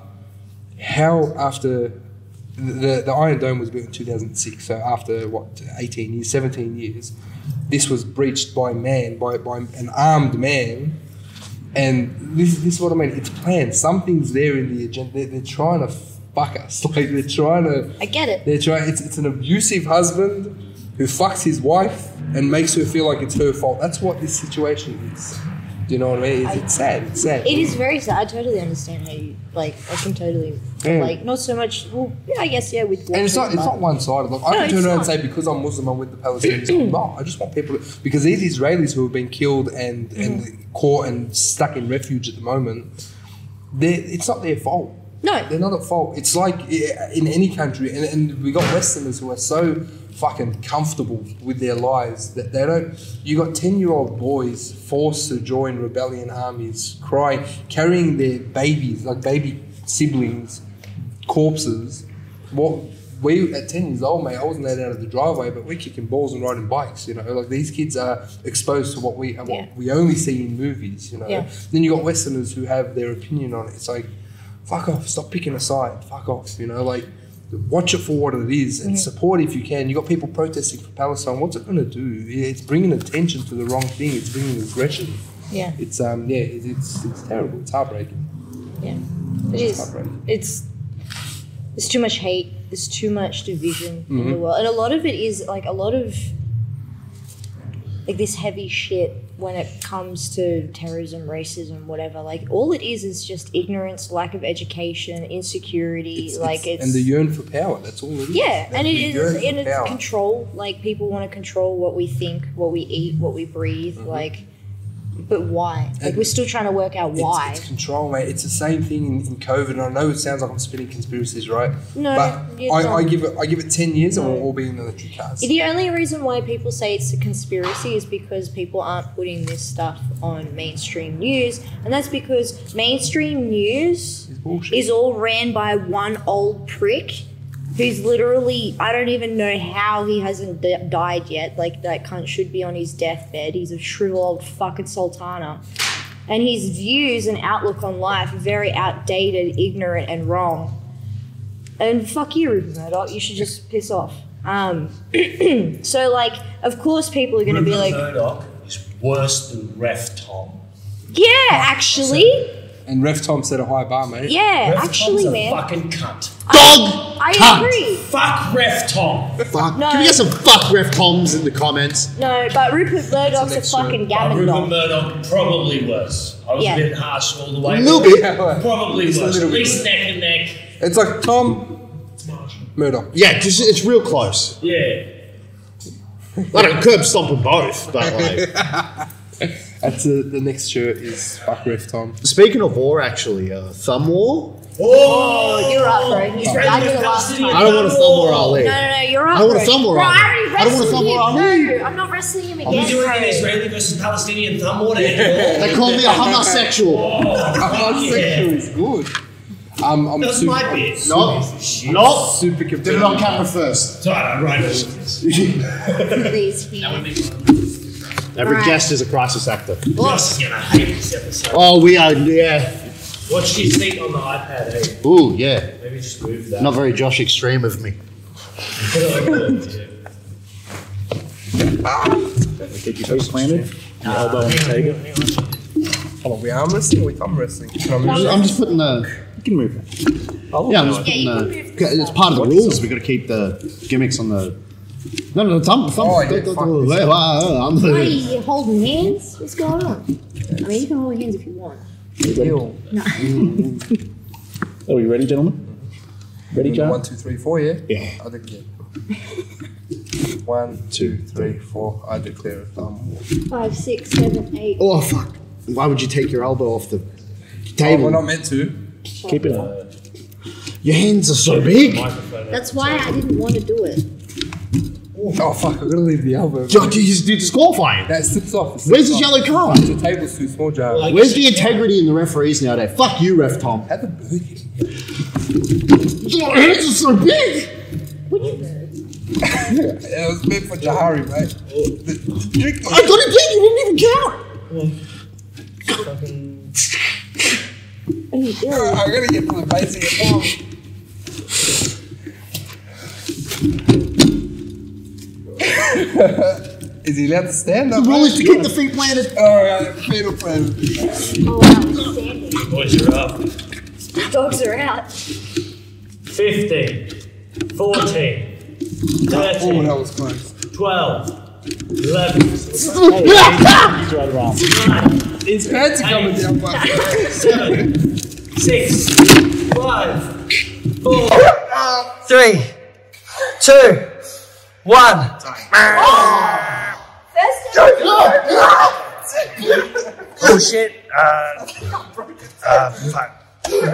how after... The, the Iron Dome was built in two thousand six, so after, what, eighteen years, seventeen years, this was breached by man, by, by an armed man. And this, this is what I mean. It's planned. Something's there in the agenda. They're, they're trying to fuck us. Like, they're trying to... I get it. They're trying. It's, it's an abusive husband who fucks his wife and makes her feel like it's her fault. That's what this situation is. Do you know what I mean? It's, it's sad. It's sad. It is very sad. I totally understand how you like. I can totally Yeah. like. Not so much. Well, yeah, I guess yeah. With And it's not, it's but- not one-sided. Like, I No, can turn it's around not. and say because I'm Muslim, I'm with the Palestinians. I'm not. I just want people to... Because these Israelis who have been killed and, Mm-hmm. and caught and stuck in refuge at the moment, they're- it's not their fault. No. They're not at fault. It's like eh, in any country, and, and we got Westerners who are so fucking comfortable with their lives that they don't... You got ten-year-old boys forced to join rebellion armies, crying, carrying their babies, like baby siblings, corpses. What we at ten years old, mate, I wasn't let out of the driveway, but we're kicking balls and riding bikes. You know, like these kids are exposed to what we what Yeah. we only see in movies. You know, Yeah. then you got Westerners who have their opinion on it. It's like, fuck off, stop picking a side, fuck off. You know, like watch it for what it is and support if you can. You got people protesting for Palestine. What's it going to do? It's bringing attention to the wrong thing. It's bringing aggression. Yeah. It's um yeah, it, it's it's terrible. It's heartbreaking. Yeah. It It's is. heartbreaking. It's there's too much hate. There's too much division in the Mhm. world, and a lot of it is like a lot of like this heavy shit when it comes to terrorism, racism, whatever. Like all it is is just ignorance, lack of education, insecurity. It's- like it's, and the yearn for power. That's all it is. yeah, They- and it they is yearn and for it's power. control. Like people want to control what we think, what we eat, what we breathe. Like, but why? Like And we're still trying to work out It's- why. It's, control, mate. It's the same thing in, in COVID. And I know it sounds like I'm spinning conspiracies, right? No, but you I, I don't. give it. I give it ten years, and No. we'll all be in electric cars. The only reason why people say it's a conspiracy is because people aren't putting this stuff on mainstream news, and that's because mainstream news It's bullshit. is all ran by one old prick who's literally, I don't even know how he hasn't d- died yet. Like, that cunt should be on his deathbed. He's a shriveled old fucking sultana. And his views and outlook on life are very outdated, ignorant, and wrong. And fuck you, Rupert Murdoch. You should just piss off. Um, so, like, of course, people are going to be Rupert like, Murdoch is worse than Ref Tom. yeah, actually, And Ref Tom set a high bar, mate. yeah, Ref actually, Tom's a man, fucking cunt. Dog! I cunt. agree. Fuck Ref Tom. Fuck. No. Can we get some fuck ref toms in the comments? No, but Rupert Murdoch's a next show. fucking Uh, gammon Rupert dog. Murdoch probably worse. I was Yeah. a bit harsh all the way. A little but bit. Probably Just a worse. little At bit. least neck and neck. It's like Tom Murdoch. Yeah, just it's real close. Yeah. Like a curb stomp them both, but like. That's uh, the next shirt is fuck Ref Tom. Speaking of war, actually, uh, thumb war. Oh, you're up, bro. You Israeli I did it last Palestinian time. I don't want to thumb war Ali. No, no, no, you're up. I don't want bro. to thumb war Bro, Ali. I already I don't want to wrestled thumb him. war Ali. No, I'm not wrestling him Are again. we doing bro. an Israeli versus Palestinian thumb war anymore? They call me a homosexual. Homosexual is good. Um, I'm That's super, my I'm bit. No, no. super Did it competitive. on camera first. Sorry, I'm right over this. Please, he- Every Right. guest is a crisis actor. Josh is gonna hate this episode. Oh, we are, yeah. Watch his seat on the iPad, hey? Ooh, yeah. Maybe just move that. Not very Josh extreme of me. Get your feet planted, your elbow on the table. Hold on, we arm wrestling or we thumb wrestling? Can I move I'm just, that? I'm just putting the. You can move that. Yeah, I'm just Yeah, putting you the. can move this It's part of the rules. We got to keep the gimmicks on the. No, no, thumb. thumb Oh, yeah, don't- don't- fuck don't- this. wait, wait, I'm Why are the- you holding hands? What's going on? I mean, you can hold hands if you want. Deal. Are we ready, gentlemen? Ready, John? One, two, three, four, yeah? Yeah. I declare. One, two, three, four. I declare a thumb war. Five, six, seven, eight. Oh, fuck. Why would you take your elbow off the Oh, table? we're not meant to. Keep it on. Your hands are so big. That's why I didn't want to do it. Oh, fuck, I'm gonna leave the elbow. You, you, you disqualify him. That slips off. it Where's slips the off. yellow card? The table's too small, Jar. Like- Where's the integrity in the referees nowadays? Fuck you, Ref Tom. How the bird get Your hands are so big. Which bird? It was meant for Jahari, mate. The, the drink I got it big. You didn't even count. What are you doing? I'm gonna get to the base of your thumb. Is he allowed to stand up? The rule is to mate? keep the feet planted. Alright, fatal plan. Oh, wow, he's standing. Boys are up. Dogs are out. fifteen, fourteen, Oh, thirteen, that was close. twelve, eleven, Use your other arm. nine, His pants are coming down, but seven, six, five, four, three, two, one. Oh shit. Uh, uh, fuck.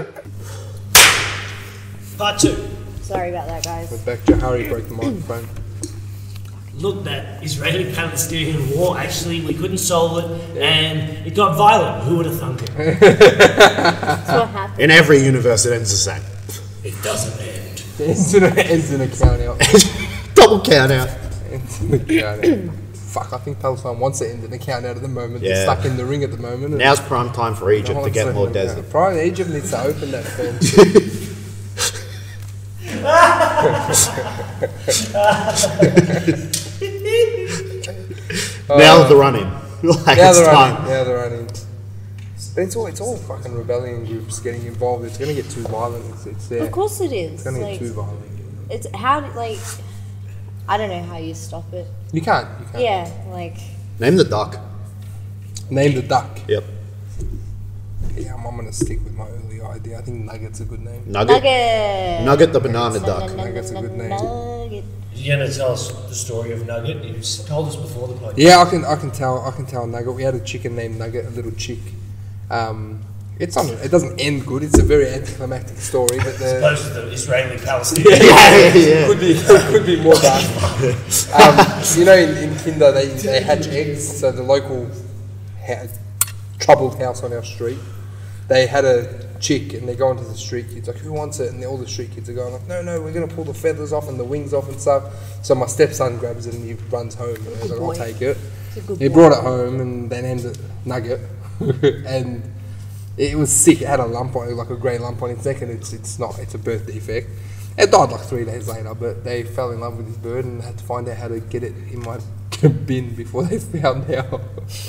Part two. Sorry about that, guys. went back. Jahari broke the microphone. Look, that Israeli-Palestinian war, actually, we couldn't solve it, and it got violent. Who would have thunk it? That's what happened. In every universe, it ends the same. It doesn't end. ends in a, ends in a count out. Double count out. Ends in a count out. Fuck, I think Palestine wants to end in a count out at the moment. Yeah. They're stuck in the ring at the moment. and Now's prime time for no Egypt to one's get letting more them go. desert. Probably Egypt needs to open that fence. Now the running. Like Now it's they're time. running. Now they're running. But it's all it's all fucking rebellion groups getting involved. It's gonna get too violent. It's, it's there. Of course it is. It's gonna Like, get too violent. it's how do- like I don't know how you stop it. You can't. You can't. Yeah, like Name the duck. Name the duck. Yep. Yeah, I'm, I'm gonna stick with my early idea. I think Nugget's a good name. Nugget. Nugget. Nugget the banana Na- duck. na- na- Nugget's a na- good name. Nugget. You're going to tell us the story of Nugget? You've told us before the podcast. Yeah, I can I can tell I can tell Nugget. We had a chicken named Nugget, a little chick. Um, it's on. It doesn't end good. It's a very anticlimactic story, but the Opposed to the Israeli Palestinian. Yeah, yeah, yeah. could be could be more dark. um, you know, in, in Kinder they they hatch eggs. So the local ha- troubled house on our street, they had a chick, and they go into the street kids like, who wants it? And all the street kids are going like, no, no, we're gonna pull the feathers off and the wings off and stuff. So my stepson grabs it and he runs home, and he's like, I'll boy. take it. It's a good He boy. brought it home and they named it Nugget, and it was sick. It had a lump on it, like a grey lump on its neck, and it's it's not. It's a birth defect. It died like three days later, but they fell in love with this bird and had to find out how to get it in my bin before they found out.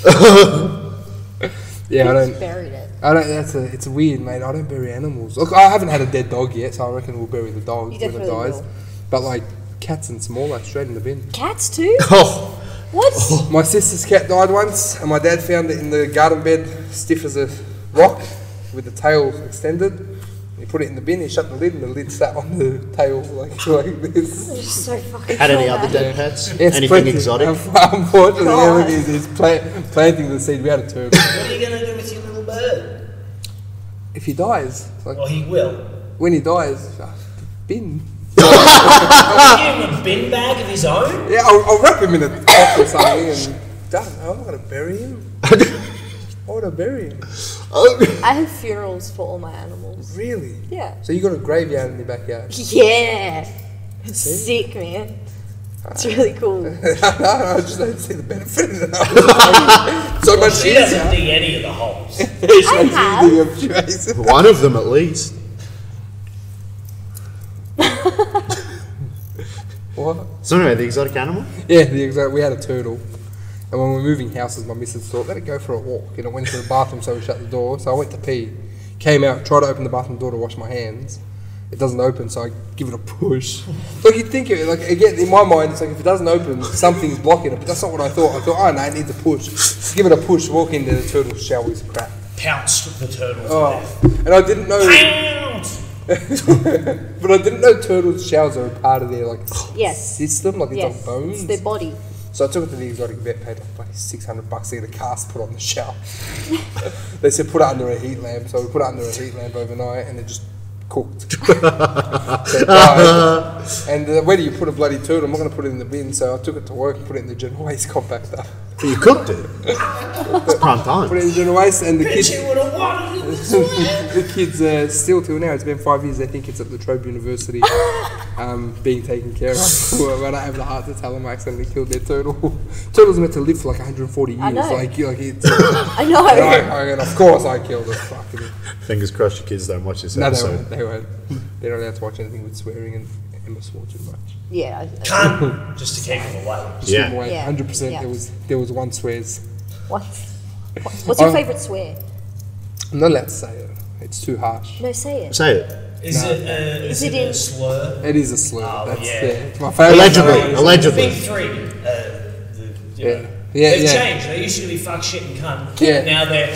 Yeah, I don't. Buried it. I don't. That's a. It's weird, mate. I don't bury animals. Look, I haven't had a dead dog yet, so I reckon we'll bury the dog You when it definitely dies. will. But like cats and smaller, straight in the bin. Cats too? Oh, What? My sister's cat died once, and my dad found it in the garden bed, stiff as a rock, with the tail extended. He put it in the bin. He shut the lid, and the lid sat on the tail like like this. It's so fucking had any cool, other man. dead pets? Yes, Anything plenty. exotic? Unfortunately, God. yeah, he's, he's plant, planting the seed. We had a turtle. What are you going to do with your little bird? If he dies, like Well, he will. when he dies, uh, bin. I'll give him a bin bag of his own. Yeah, I'll, I'll wrap him in a cloth or something, and done. I'm not gonna bury him. Why would I bury him? I have funerals for all my animals. Really? Yeah. So you got a graveyard in your backyard? Yeah. It's sick, man. It's really cool. I just don't see the benefit of it. So much She doesn't easier. dig any of the holes. I have. Jason. One of them at least. What? So anyway, the exotic animal? Yeah, the exact. We had a turtle, and when we were moving houses, my missus thought, let it go for a walk. And it went to the bathroom, so we shut the door. So I went to pee, came out, tried to open the bathroom door to wash my hands. It doesn't open, so I give it a push. Like you think of it, like again in my mind, it's like if it doesn't open, something's blocking it. But that's not what I thought. I thought, oh no, it needs a push. Just give it a push. Walk into the turtle's showers, crap. Pounced the turtle to Oh, death. and I didn't know. Pounce! But I didn't know turtles' shells are a part of their like Yes. system, like it's Yes. on bones. It's their body. So I took it to the exotic vet, paid like bloody six hundred bucks to get a cast put on the shell. They said put it under a heat lamp, so we put it under a heat lamp overnight, and it just cooked. So it died. And uh, where do you put a bloody turtle? I'm not going to put it in the bin, so I took it to work and put it in the general waste compactor. But you cooked it. It's prime Put it time. in the general waste, and the Bitch, kids. you would have wanted it this way. The kids uh, still till now, it's been five years, they think it's at La Trobe University um, being taken care of. Well, I don't have the heart to tell them I accidentally killed their turtle. Turtles are meant to live for like one hundred forty years. I know. Like, like it's, uh, I know. and I, I, and of course I killed it. Fucking. Fingers crossed your kids don't watch this No, they episode. won't. They won't. They're not allowed to watch anything with swearing and Emma swore too much. Yeah. I- Cunt, just to keep him away. Just Yeah. give 'em away. Yeah. one hundred percent Yeah. there was there was one swears. What? What's your Oh. favourite swear? I'm not allowed to say it. It's too harsh. No, say it. Say it. Is it, uh, is it it in- a slur? It is a slur. Oh, That's yeah. yeah. It's my favourite. Allegedly. slur. Allegedly. Big three. Uh, the, you Yeah. know, Yeah, They've yeah. changed. They used to be fuck, shit, and cunt. Yeah. Now they're.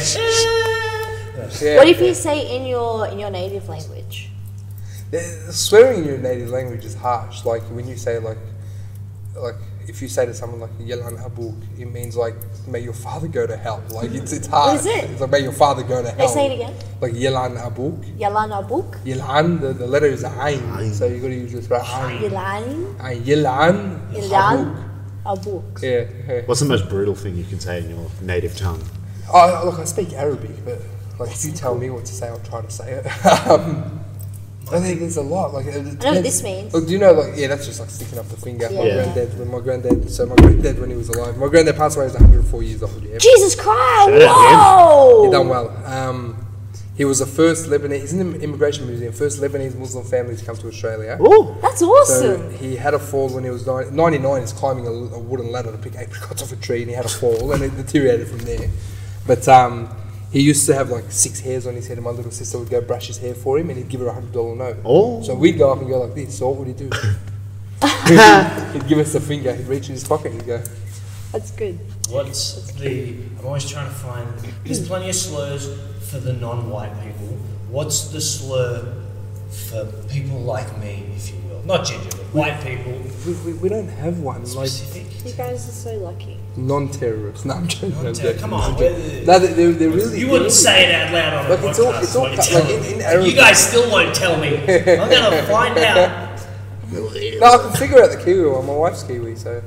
Yeah. What if you say in your in your native language? Uh, Swearing in your native language is harsh. Like when you say like, like if you say to someone like "Yelan Abuk," it means like "May your father go to hell." Like it's it's hard. is it? It's like "May your father go to hell." Let's say it again. Like "Yelan Abuk." Yalana book. Yelan, the, the letter is Ain, so you got to use your throat. Ain. Yalan. Ain. Yelan. Yalan. A book. Yeah. yeah. What's the most brutal thing you can say in your native tongue? Oh, look, I speak Arabic, but like if you tell me what to say, I'll try to say it. um, I think there's a lot. Like, it I know what depends- this means. Look, do you know, like, yeah, that's just like sticking up the finger. My Yeah. granddad, when my granddad, so my granddad when he was alive, my granddad passed away, he was one hundred four years old. Yeah, Jesus Christ! Shut up, man. Whoa! he done well. Um, he was the first Lebanese. He's in the immigration museum. First Lebanese Muslim family to come to Australia. Oh, That's So awesome. he had a fall when he was nine, ninety-nine. He's climbing a, a wooden ladder to pick apricots off a tree, and he had a fall, and it deteriorated from there. But um, he used to have like six hairs on his head, and my little sister would go brush his hair for him, and he'd give her a hundred dollar note. Oh. So we'd go up and go like this. So what would he do? He'd give us the finger. He'd reach in his pocket and he'd go. That's good. What's the? I'm always trying to find. There's plenty of slurs for the non-white people. What's the slur for people like me, if you will? Not ginger, but white people. We, we, we don't have one like Specific. You guys are so lucky. non-terrorists. No, I'm joking. I'm Non-terror- joking. Come on. I'm joking. we're- No, they- they're, they're really. You wouldn't say it out loud on a Look, podcast. it's all- it's all what you're cut- telling like in- in me. Arabic- You guys still won't tell me. I'm gonna find out. No, I can figure out the Kiwi one. My wife's Kiwi, so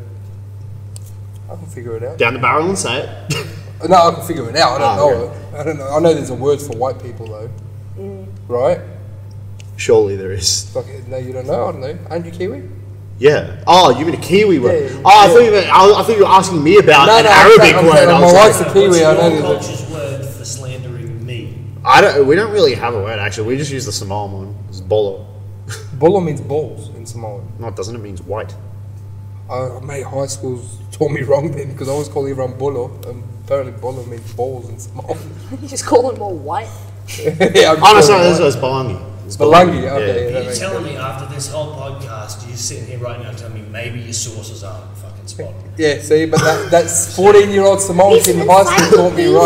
I can figure it out. down the barrel and say it. No, I can figure it out. I don't Ah, know okay. it. I don't know. I know there's a word for white people though, right? Surely there is. Like, no, you don't know. I don't know. Aren't you Kiwi? Yeah. Oh, you mean a Kiwi word? Yeah, oh, I yeah. thought you meant, I, I thought you were asking me about No, an no, I'm Arabic saying- I'm word. saying I my was wife's like, a Kiwi. What's I know your there's a- culture's word for slandering me? I don't. We don't really have a word actually. We just use the Samoan one. It's bolo. Bolo means balls in Samoan. No, it doesn't. It means white. Uh, mate, high school's taught me wrong then because I always call everyone bolo. And apparently, bolo means balls in Samoan. You just call them all white. yeah, I'm Oh no, sure sorry. it's This is Balangi. It's Balangi, okay. Are that you makes telling sense. me after this whole podcast, you're sitting here right now telling me maybe your sources aren't fucking spot on? Yeah, see, but that, that's fourteen-year-old Samoans He's in an high school taught me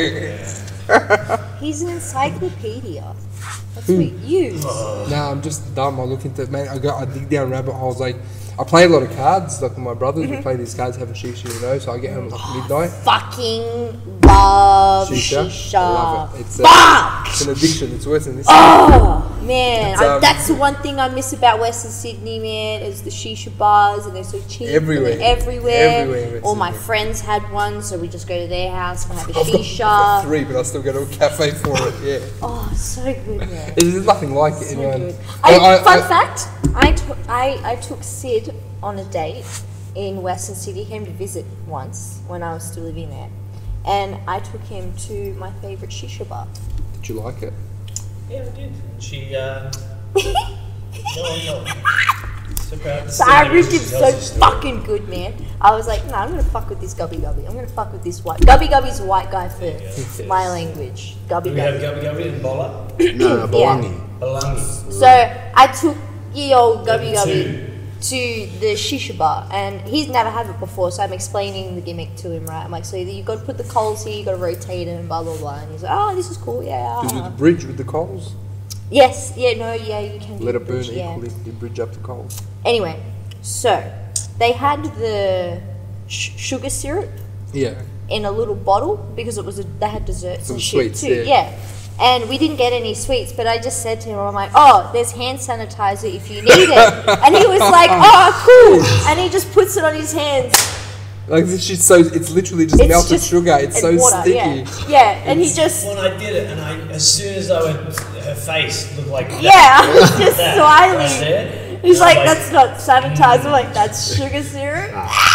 right. He's an encyclopedia. That's what you. Nah, I'm just dumb. I look into man. I go. I dig down rabbit holes. Like I play a lot of cards. Like with my brothers, Mm-hmm. we play these cards, have a shisha, you know. So I get home at like midnight. Fucking love Shisha. shisha. I love it. It's, uh, Fuck! it's an addiction. It's worse than this. Oh man, It's, I, um, that's the one thing I miss about Western Sydney, man. Is the shisha bars and they're so cheap. and Everywhere. they're everywhere. Everywhere in All my Sydney. friends had one, so we just go to their house and have a I've got, I've got shisha. three, but I still go to a cafe for it. Yeah, Oh, so good, man. there's nothing like it. So Anyone. good. I- I, I- fun I- fact: I, took I I took Sid on a date in Western City. He came to visit once when I was still living there, and I took him to my favorite shisha bar. Did you like it? Yeah, I did. And she, uh. Go on, go on. So proud to So see I you. ripped him She so tells you story. fucking good, man. I was like, no, I'm gonna fuck with this gubby gubby. I'm gonna fuck with this white gubby gubby's a white guy for Yeah. my language. Gubby Do we have gubby. Gubby Gubby and Bola? No, no, Balangi. Balangi. So I took ye old gubby Level gubby two. to the shisha bar, and he's never had it before. So I'm explaining the gimmick to him, right? I'm like, so you got to put the coals here, you got to rotate them, blah blah blah. And he's like, oh, this is cool, yeah. Do you do the uh-huh." bridge with the coals? Yes, yeah, no, yeah, you can. do Let the it burn bridge, yeah. equally. You bridge up the coals. Anyway, so they had the sh- sugar syrup Yeah. in a little bottle because it was a, they had desserts Some and shit sweets, too. yeah. And we didn't get any sweets, but I just said to him, I'm like, oh, there's hand sanitizer if you need it. And he was like, oh, cool. And he just puts it on his hands. Like this shit's so. It's literally just It's melted just- sugar. It's so and water, sticky. Yeah, yeah. And he just, When I did it, and I, as soon as I went, her face looked like that. yeah, I was just that, right smiling. there. He's And I'm like, that's not sanitizer. I'm like, that's sugar syrup.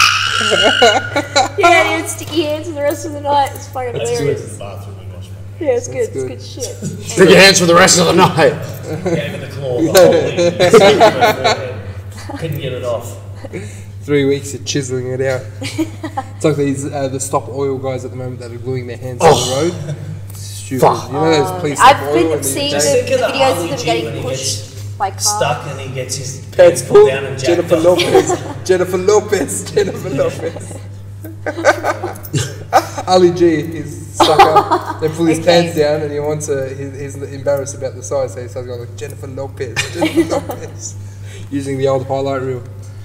Ah. Yeah, and he had sticky hands for the rest of the night. It's fucking Let's do it to hilarious. the bathroom and wash my Yeah, it's That's good. good. It's good shit. Stick your hands for the rest of the night. Gave it the claw the whole evening. Couldn't get it off. Three weeks of chiseling it out. It's like these uh, the stop oil guys at the moment that are gluing their hands Oh. on the road. Stupid. Fuck. You know those police stop I've oil been and the seeing the, jack- Think the of the videos Ali of them G getting when he pushed by cars. Stuck and he gets his Pants pants full. pulled down and jacked Jennifer off. Lopez. Jennifer Lopez. Jennifer Lopez. Ali G is stuck up. They pull his Okay. pants down and he wants a. He's, he's embarrassed about the size, so he starts going like Jennifer Lopez. Jennifer Lopez. Using the old highlight reel.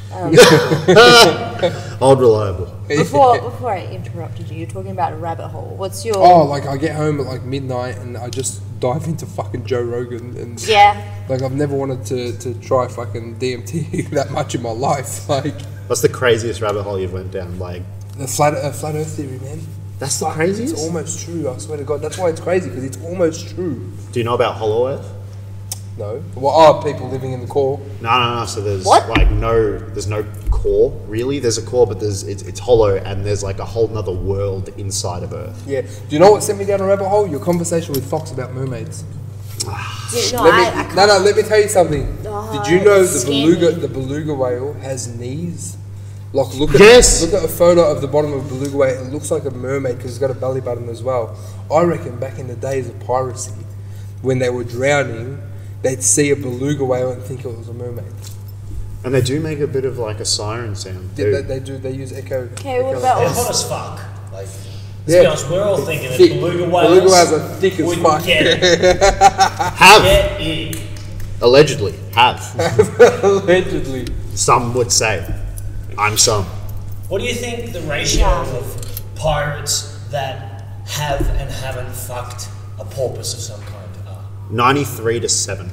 Old reliable. Before before I interrupted you, you're talking about a rabbit hole. What's your Oh, like I get home at like midnight and I just dive into fucking Joe Rogan and yeah? like I've never wanted to, to try fucking D M T that much in my life. Like What's the craziest rabbit hole you've went down? Like, the flat uh, flat Earth theory, man. that's the Fuck, craziest? It's almost true. I swear to God, that's why it's crazy because it's almost true. Do you know about Hollow Earth? No. Well, oh, people living in the core. No, no, no. So there's What? like no, there's no core really. There's a core, but there's it's, it's hollow, and there's like a whole nother world inside of Earth. Yeah. Do you know what sent me down a rabbit hole? Your conversation with Fox about mermaids. Dude, no, Let me, I, I can't. no, no. Let me tell you something. Oh, Did you know it's the scary. beluga, the beluga whale has knees? Like look at Yes. look at a photo of the bottom of a beluga whale. It looks like a mermaid because it's got a belly button as well. I reckon back in the days of piracy, when they were drowning, they'd see a beluga whale and think it was a mermaid. And they do make a bit of like a siren sound. They, too. they, they do. They use echo. Okay, what echo about They're us? hot as fuck. Like, let's Yeah. be honest, we're all thinking that Thick. beluga whales, Beluga whales are thick as wouldn't fuck. get it. Have Get it. allegedly have. Allegedly. Some would say. I'm some. What do you think the ratio Yeah. of pirates that have and haven't fucked a porpoise of some kind are? Ninety-three to seven.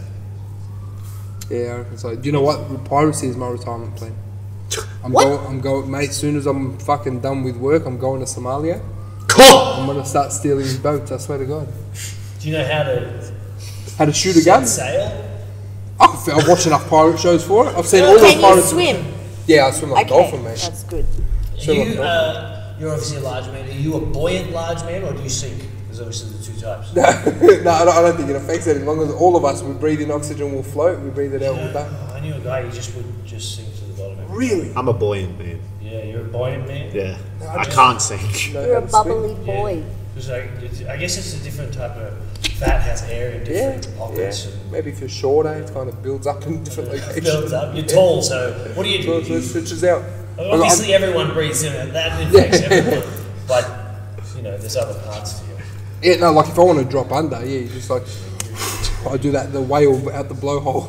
Yeah, I reckon so. Do you know what? Piracy is my retirement plan. I'm What? going. I'm going, mate. As soon as I'm fucking done with work, I'm going to Somalia. Cool. I'm gonna start stealing boats. I swear to God. Do you know how to How to shoot a gun? set sail? I've, I've watched enough pirate shows for it. I've seen all Can the you pirates. swim? Yeah, I swim like Okay, a dolphin, mate. that's good. Are you, uh, you're obviously a large man. Are you a buoyant large man or do you sink? There's obviously the two types. no, I don't, I don't think it affects it. As long as all of us, we breathe in oxygen, we'll float. We breathe it out, we'll die. I knew a guy who just would just sink to the bottom. every Really? I'm a buoyant man. Yeah, you're a buoyant man. Yeah. No, I I can't sink. Know You're how a to swim? bubbly boy. Because like, it's- I guess it's a different type of fat has air in Yeah, different yeah. pockets and Maybe if you're short, eh, it kind of builds up in different locations. builds up. You're tall, so what do you So do? it switches out. Obviously, everyone breathes in it. That infects everyone. But you know, there's other parts to you. Yeah, no, like if I want to drop under, yeah, you just like I do that the whale out the blowhole.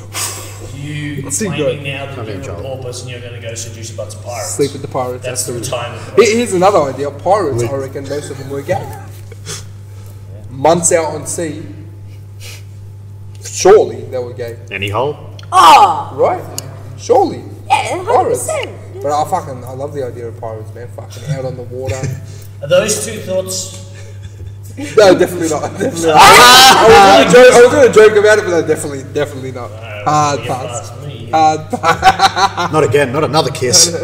You Let's see, claiming go. now that Come you're here, a Joel. porpoise and you're going to go seduce a bunch of pirates. Sleep with the pirates. That's the the retirement. Here- Here's another idea. Pirates, I reckon most of them were gay. Months out on sea, surely they were gay, Any hole? Oh, right? Surely. yeah, one hundred Pirates. percent. But I fucking, I love the idea of pirates, man. Fucking out on the water. Are those two thoughts? No, definitely not. Definitely not. I, was gonna joke, I was gonna joke about it, but no, definitely, definitely not. Hard Get pass. past me. Hard pass. Not again. Not another kiss.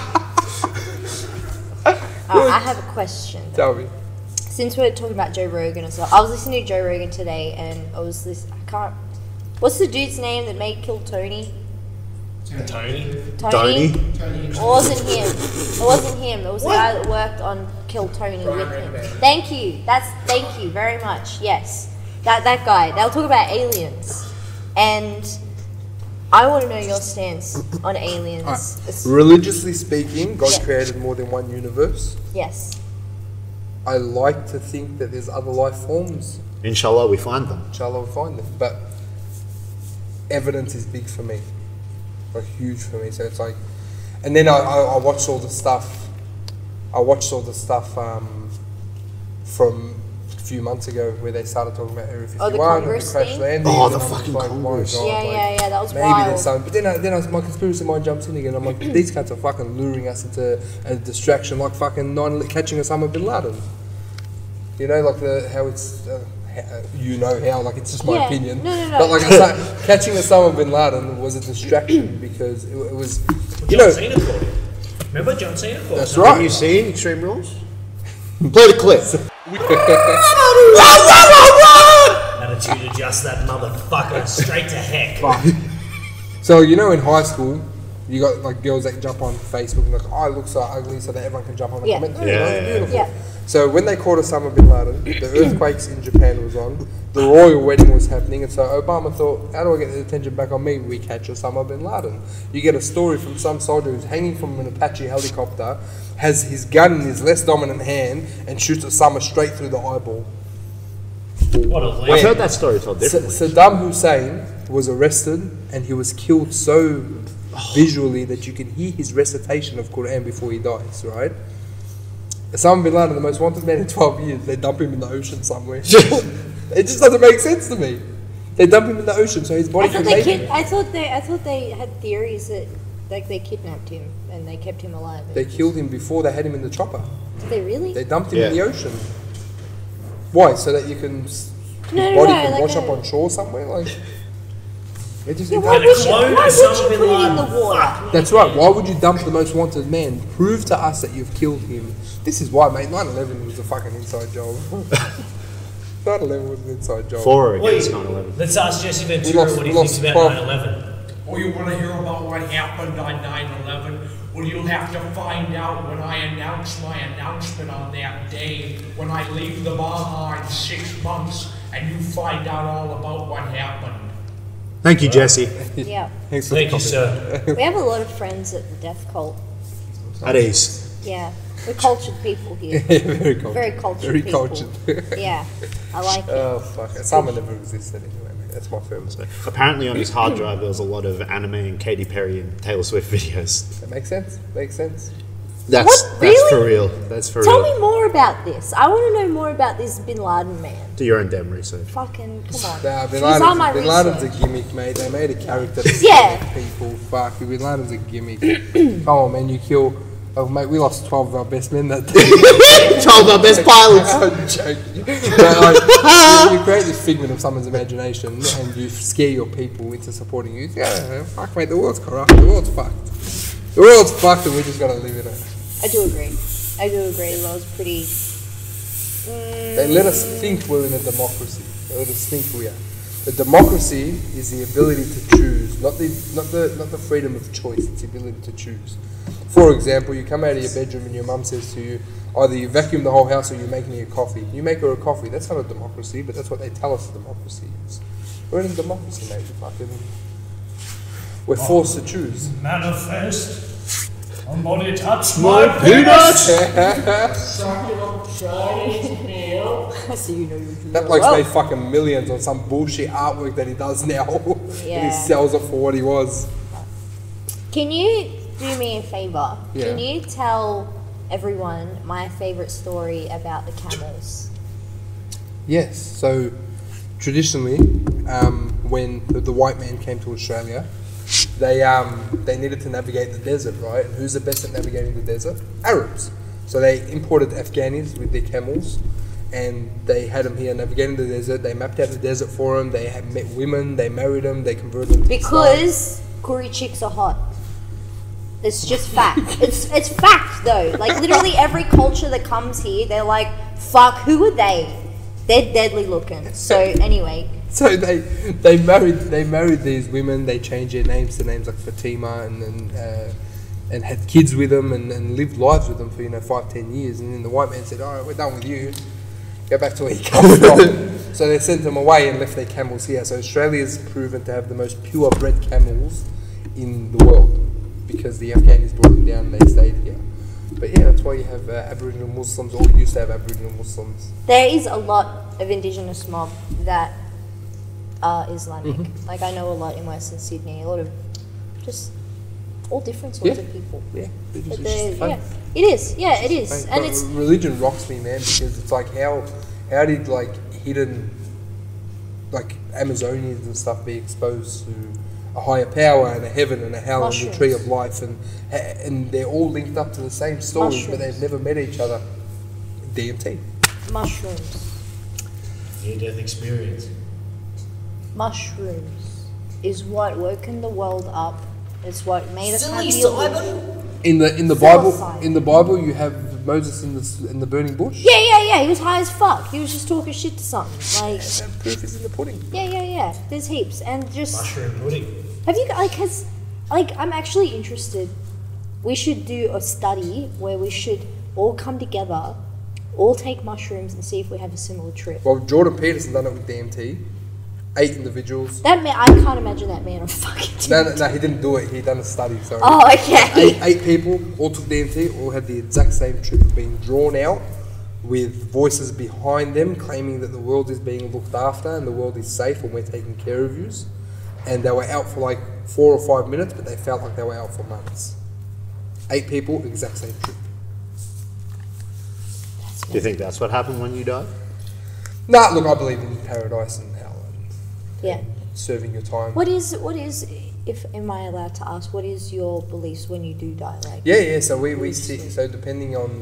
Oh, I have a question. Tell me. Since we're talking about Joe Rogan and stuff, I was listening to Joe Rogan today, and I was this. I can't. What's the dude's name that made Kill Tony? Tony. Tony. Donnie. It wasn't him. It wasn't him. It was the guy that worked on Kill Tony with him. Thank you. That's thank you very much. Yes, that that guy. They'll talk about aliens, and I want to know your stance on aliens. It's- Religiously speaking, God Yeah. created more than one universe. Yes. I like to think that there's other life forms. Inshallah, we find them. Inshallah, we'll find them. But evidence is big for me, like huge for me. So it's like, and then I, I, I watched all the stuff. I watched all the stuff um, from a few months ago where they started talking about Area Oh, the fifty-one and the Congress crash thing? landings. Oh, and the I'm just fucking like, my Congress. God, Yeah, like, yeah, yeah. That was Maybe wild. there's some, but then, I, then I, my conspiracy mind jumps in again. I'm like, these cats are fucking luring us into a distraction, like fucking nine, catching Osama bin Laden. You know, like the how it's, uh, how, you know how, like it's just my Yeah. opinion. No, no, no. But like I say, catching Osama bin Laden was a distraction because it, it was, you John know, Cena caught him. Remember John Cena caught that's him? Have you right. seen Extreme Rules? Play the clip. Attitude adjust that motherfucker straight to heck. So you know, in high school, you got like girls that jump on Facebook and like, oh, I look so ugly, so that everyone can jump on and Yeah. comment. Yeah, Yeah, yeah, beautiful. yeah. So when they caught Osama bin Laden, the earthquakes in Japan was on, the royal wedding was happening, and so Obama thought, how do I get the attention back on me? We catch Osama bin Laden. You get a story from some soldier who's hanging from an Apache helicopter, has his gun in his less dominant hand, and shoots Osama straight through the eyeball. What a I've legend. heard that story told Sa- differently. Saddam Hussein was arrested and he was killed so visually that you can hear his recitation of Quran before he dies, right? Osama bin Laden, the most wanted man in twelve years, they dump him in the ocean somewhere. It just doesn't make sense to me. They dump him in the ocean so his I body thought can they make kid- it. I thought they I thought they had theories that like they kidnapped him and they kept him alive. They killed him before they had him in the chopper. Did they really? They dumped him in the Yeah. ocean. Why? So that you can, s- his No, no, body no, can like wash a- up on shore somewhere? Like, It just- Yeah, it why doesn't- would you, clone why would Osama you bin put it in Laden. the water? That's right. Why would you dump the most wanted man? Prove to us that you've killed him. This is why, mate. nine eleven was a fucking inside job. nine eleven was an inside job. For or Wait, against nine eleven. let's ask Jesse We Ventura lost- what he we thinks lost about twelve. nine eleven. Or you want to hear about what happened on nine eleven? Well, you'll have to find out when I announce my announcement on that day, when I leave the Baja in six months, and you find out all about what happened. Thank you, Jesse. Yeah. Thanks for the Thank you, comment. sir. We have a lot of friends at the death cult. At ease. Yeah. We're cultured people here. Very cultured. Very cultured Very people. cultured. Yeah. I like it. Oh fuck! Summer never existed anyway, mate. That's my firm mistake. Apparently, on his hard drive, there was a lot of anime and Katy Perry and Taylor Swift videos. That makes sense. Makes sense. That's What? that's Really? for real. That's for Tell real. me more about this. I want to know more about this Bin Laden man. Do your own damn research. Fucking, come on. Nah, Bin These are Laden's, my Bin Laden's a research. gimmick, mate. They made a character to Yeah. scare people. Fuck, Bin Laden's a gimmick. Come on, man. You kill. Oh, mate, we lost twelve of our best men that day. twelve our best pilots. I'm joking. But, like, you, you create this figment of someone's imagination and you scare your people into supporting you. Yeah, fuck, mate. The world's corrupt. The world's fucked. The world's fucked, and we just gotta live in it. I do agree. I do agree. Well, it's pretty. Mm, They let us think we're in a democracy. They let us think we are. The democracy is the ability to choose, not the not the not the freedom of choice. It's the ability to choose. For example, you come out of your bedroom and your mum says to you, either you vacuum the whole house or you make me a coffee. You make her a coffee. That's not a democracy, but that's what they tell us a democracy is. We're in a democracy, mate. You fucking, we're forced to choose. Manifest. Somebody touch My my peanuts! so you know you're That bloke's made fucking millions on some bullshit artwork that he does now. and Yeah. he sells it for what he was. Can you do me a favor? Yeah. Can you tell everyone my favorite story about the camels? Yes. So traditionally, um, when the, the white man came to Australia, they um, they needed to navigate the desert, right? And who's the best at navigating the desert? Arabs. So they imported Afghanis with their camels, and they had them here navigating the desert. They mapped out the desert for them. They had met women. They married them. They converted them to Islam. Because Koori chicks are hot. It's just fact. it's it's fact though. Like literally every culture that comes here, they're like, fuck, who are they? They're deadly looking. So anyway, So they they married they married these women. They changed their names to names like Fatima, and and, uh, and had kids with them, and, and lived lives with them for you know five ten years. And then the white man said, "All right, we're done with you. Go back to where you come from." So they sent them away and left their camels here. So Australia's proven to have the most purebred camels in the world because the Afghanis brought them down and they stayed here. But yeah, that's why you have uh, Aboriginal Muslims, or used to have Aboriginal Muslims. there is a lot of indigenous mob that are Islamic. Mm-hmm. Like I know a lot in Western Sydney. A lot of just all different sorts Yeah. of people. Yeah, it's But just they're- fun. yeah, it is. Yeah, it is, Mate, and but it's religion rocks me, man, because it's like how how did like hidden like Amazonians and stuff be exposed to a higher power and a heaven and a hell and the Mushrooms. tree of life, and and they're all linked up to the same stories, but they've Mushrooms. never met each other. D M T. mushrooms. Near death experience. Mushrooms is what woken the world up. It's what made us have Silly the illusion. Simon. In the in the Bible, Psilocybin. in the Bible, you have Moses in the s- in the burning bush. Yeah, yeah, yeah. He was high as fuck. He was just talking shit to something. Like, That proof is in the pudding. yeah, yeah, yeah. There's heaps, and just Mushroom pudding. have you like has like I'm actually interested. We should do a study where we should all come together, all take mushrooms, and see if we have a similar trip. Well, Jordan Peterson done it with D M T. Eight individuals. That man, I can't imagine that man on fucking. No, no, no, he didn't do it. He done a study. Sorry. Oh, okay. eight, eight people all took D M T, all had the exact same trip of being drawn out with voices behind them claiming that the world is being looked after and the world is safe and we're taking care of you. And they were out for like four or five minutes, but they felt like they were out for months. Eight people, exact same trip. Do you think that's what happened when you died? Nah, look, I believe in paradise and hell and Yeah. serving your time. What is what is if am I allowed to ask? What is your beliefs when you do die? Like Yeah, yeah. So we, we see. So depending on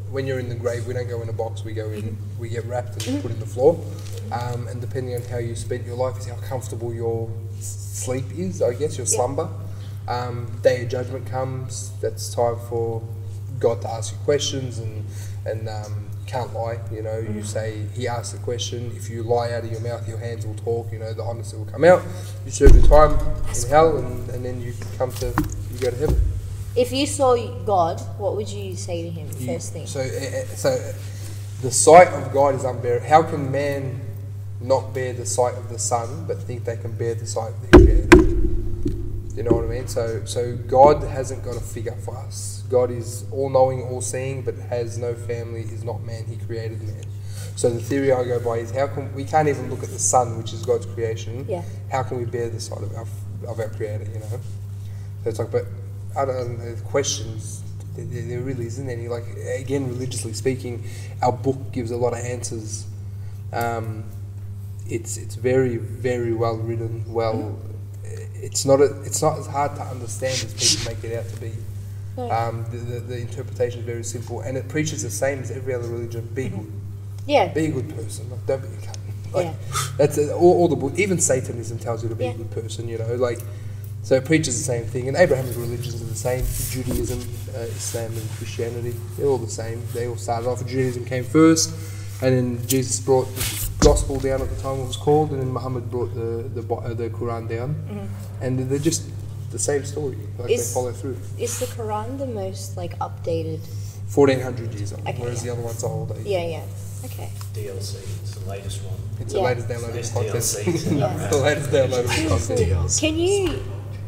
when you're in the grave, we don't go in a box. We go in. We get wrapped and put in the floor. Um, and depending on how you spent your life, is how comfortable your s- sleep is. I guess your slumber. Um, day of judgment comes. That's time for God to ask you questions, and and um, can't lie. You know, you say He asks a question. If you lie out of your mouth, your hands will talk. You know, the honesty will come out. You serve your time in hell, and, and then you come to you go to heaven. If you saw God, what would you say to him You- first thing? So, uh, uh, so uh, the sight of God is unbearable. How can man not bear the sight of the sun, but think they can bear the sight of their creator? You know what I mean? So, so God hasn't got a figure for us. God is all-knowing, all-seeing, but has no family. Is not man. He created man. So the theory I go by is how can we can't even look at the sun, which is God's creation. Yeah. How can we bear the sight of our of our creator? You know. So it's like, but I don't know. The questions. There, there really isn't any. Like again, religiously speaking, our book gives a lot of answers. Um, it's it's very very well written. Well, it's not a, it's not as hard to understand as people make it out to be. Um, the, the the interpretation is very simple, and it preaches the same as every other religion. Be good. Yeah. Be a good person. Like, don't be a cunt. Like, Yeah. that's uh, all, all the book. Even Satanism tells you to be Yeah. a good person. You know, like. So it preaches the same thing, and Abraham's religions are the same. Judaism, uh, Islam, and Christianity, they're all the same. They all started off. Judaism came first, and then Jesus brought the gospel down at the time it was called, and then Muhammad brought the the, Bi- uh, the Quran down, and they're just the same story. Like Is- they follow through. Is the Quran the most like updated? fourteen hundred years old, Okay, whereas yeah. the other one's old. eh? Yeah, yeah. Okay. D L C, it's the latest one. It's Yeah. the latest downloaded There's content. D L Cs in Yeah. that. the latest downloaded content. D L C. Can you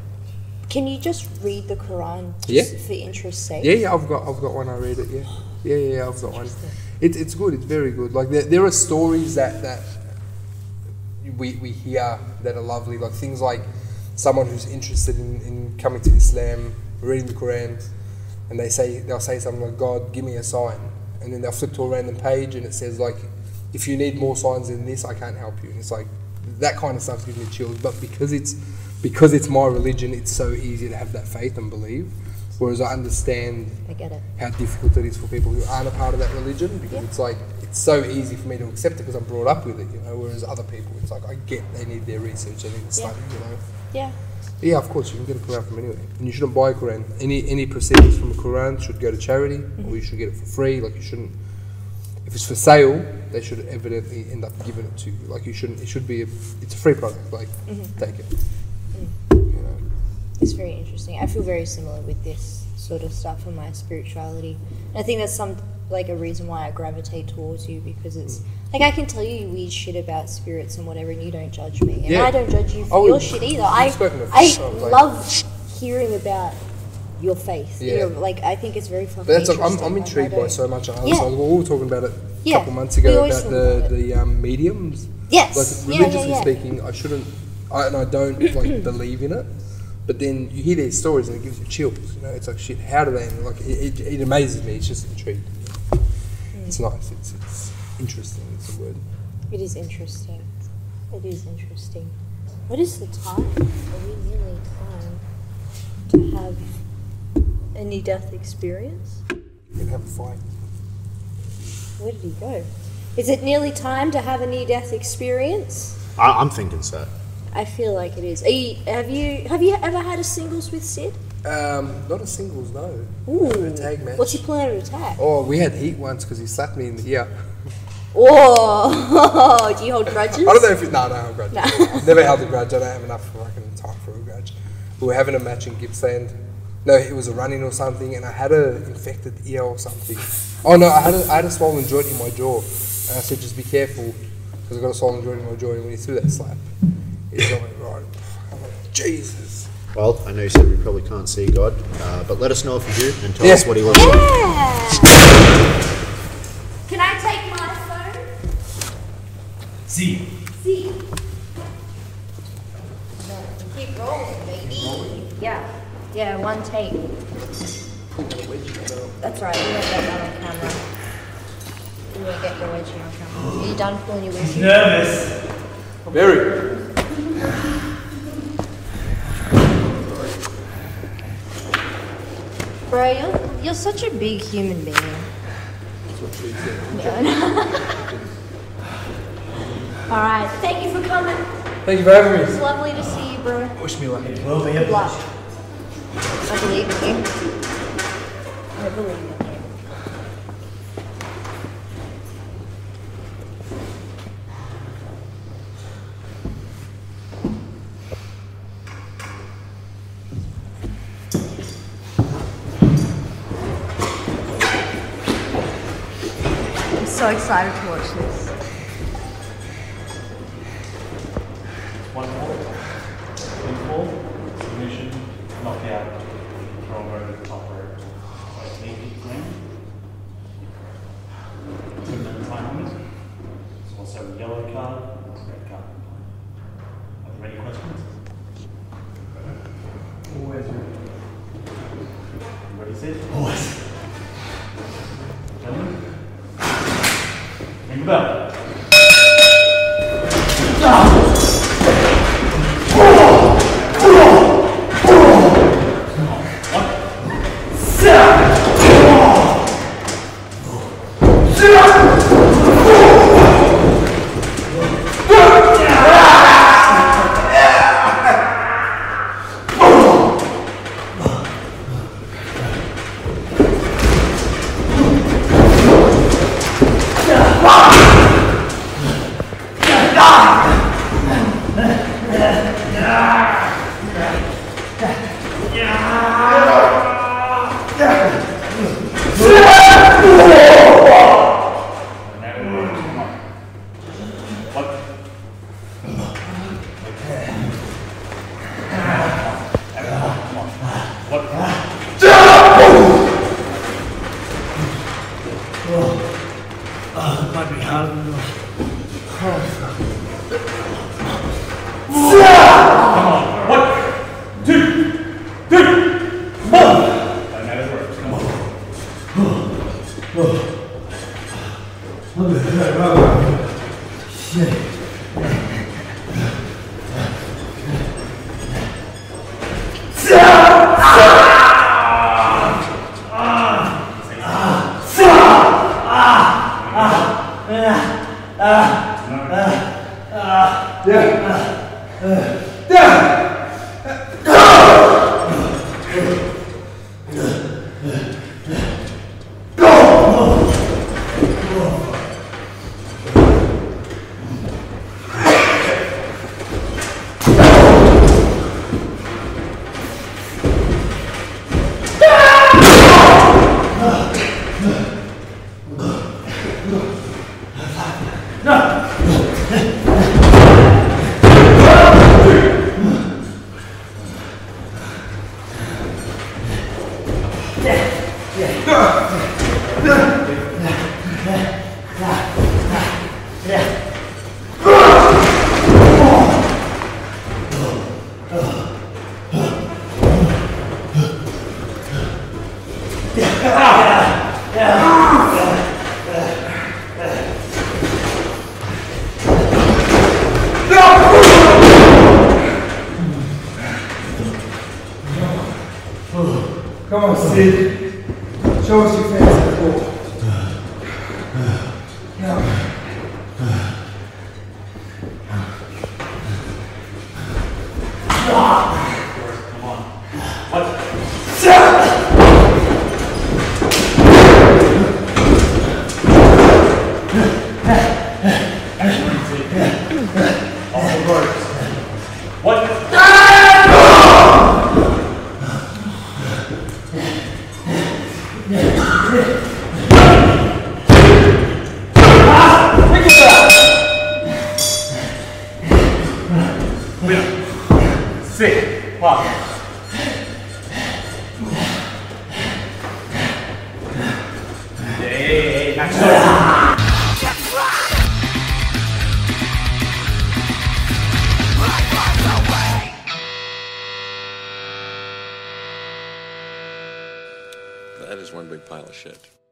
can you just read the Quran just Yeah. for interest's sake? Yeah, yeah, I've got, I've got one. I read it. Yeah, yeah, yeah, yeah I've got one. It, it's good. It's very good. Like there, there are stories that that we we hear that are lovely. Like things like someone who's interested in, in coming to Islam, reading the Quran, and they say they'll say something like, "God, give me a sign," and then they'll flip to a random page and it says like, "If you need more signs than this, I can't help you." And it's like that kind of stuff gives me chills. But because it's because it's my religion, it's so easy to have that faith and believe. Whereas I understand I get it. how difficult it is for people who aren't a part of that religion, because Yeah. it's like it's so easy for me to accept it because I'm brought up with it, you know. Whereas other people, it's like I get they need their research, they need to study, you know. Yeah. But yeah, of course you can get a Quran from anywhere, and you shouldn't buy a Quran. Any any proceeds from a Quran should go to charity, Mm-hmm. or you should get it for free. Like you shouldn't. If it's for sale, they should evidently end up giving it to you. Like you shouldn't. It should be a. It's a free product. Like Mm-hmm. take it. Mm. You know. It's very interesting. I feel very similar with this sort of stuff in my spirituality. And I think that's some like a reason why I gravitate towards you, because it's like I can tell you weird shit about spirits and whatever, and you don't judge me, and Yeah. I don't judge you for Oh, your we've- shit either. we've I spoken a few I times, like- love hearing about your faith. Yeah. Your, like I think it's very fucking But that's like, I'm, interesting. I'm Like, I intrigued by don't- so much. I Yeah. was, we were talking about it a Yeah. couple months We ago always about talk the about the um, mediums. Yes. Like Yeah, yeah, religiously yeah. speaking, I shouldn't, I, and I don't like believe in it. But then you hear these stories and it gives you chills. You know, it's like shit. How do they? Like it, it, it amazes me. It's just intrigued. It's nice. It's it's interesting. It's a word. It is interesting. It is interesting. What is the time? Are we nearly time to have a near-death experience? You can have a fight. Where did he go? Is it nearly time to have a near-death experience? I, I'm thinking so. I feel like it is. Are you, have you have you ever had a singles with Sid? Um, not a singles, no. Ooh. A tag match. What's your plan of attack? Oh, we had heat once because he slapped me in the ear. Oh, do you hold grudges? I don't know if it, no, no, I have a grudge. No. I've never held a grudge. I don't have enough fucking time for a grudge. We were having a match in Gippsland. No, it was a run-in or something, and I had a infected ear or something. Oh no, I had a, I had a swollen joint in my jaw, and I said just be careful because I got a swollen joint in my jaw. And when he threw that slap, he's going right. I'm like, Jesus. Well, I know you said we probably can't see God, uh, but let us know if you do and tell Yeah. us what he looks like. Yeah. Can I take my phone? See. See. Keep rolling, baby. Yeah. Yeah, one take. That's right, we won't get that on camera. We won't get your wedgie on camera. Are you done pulling your wedgie? Nervous. Very. Bro, you're, you're such a big human being. treats there. All right. Thank you for coming. Thank you for having It's me. lovely to see you, bro. Wish me luck. Will be a Good luck. pleasure. I believe in you. I believe in you. I'm so excited to watch this. One more. Pinfall, submission, knockout, throw over the top rope. Like knee kick slam. Two minute time limit. There's also a yellow card, and a red card. Are there any questions? Always ready. You ready, Sid? Always. Gentlemen? Ring the bell. Oh, it might be harder than One, two, three, four. And that is works. Come on. Come on, Sid. Show us your fancy ball. Now. Come on. What? Off the ropes. What? Sit. Wow. Hey, next up. That is one big pile of shit.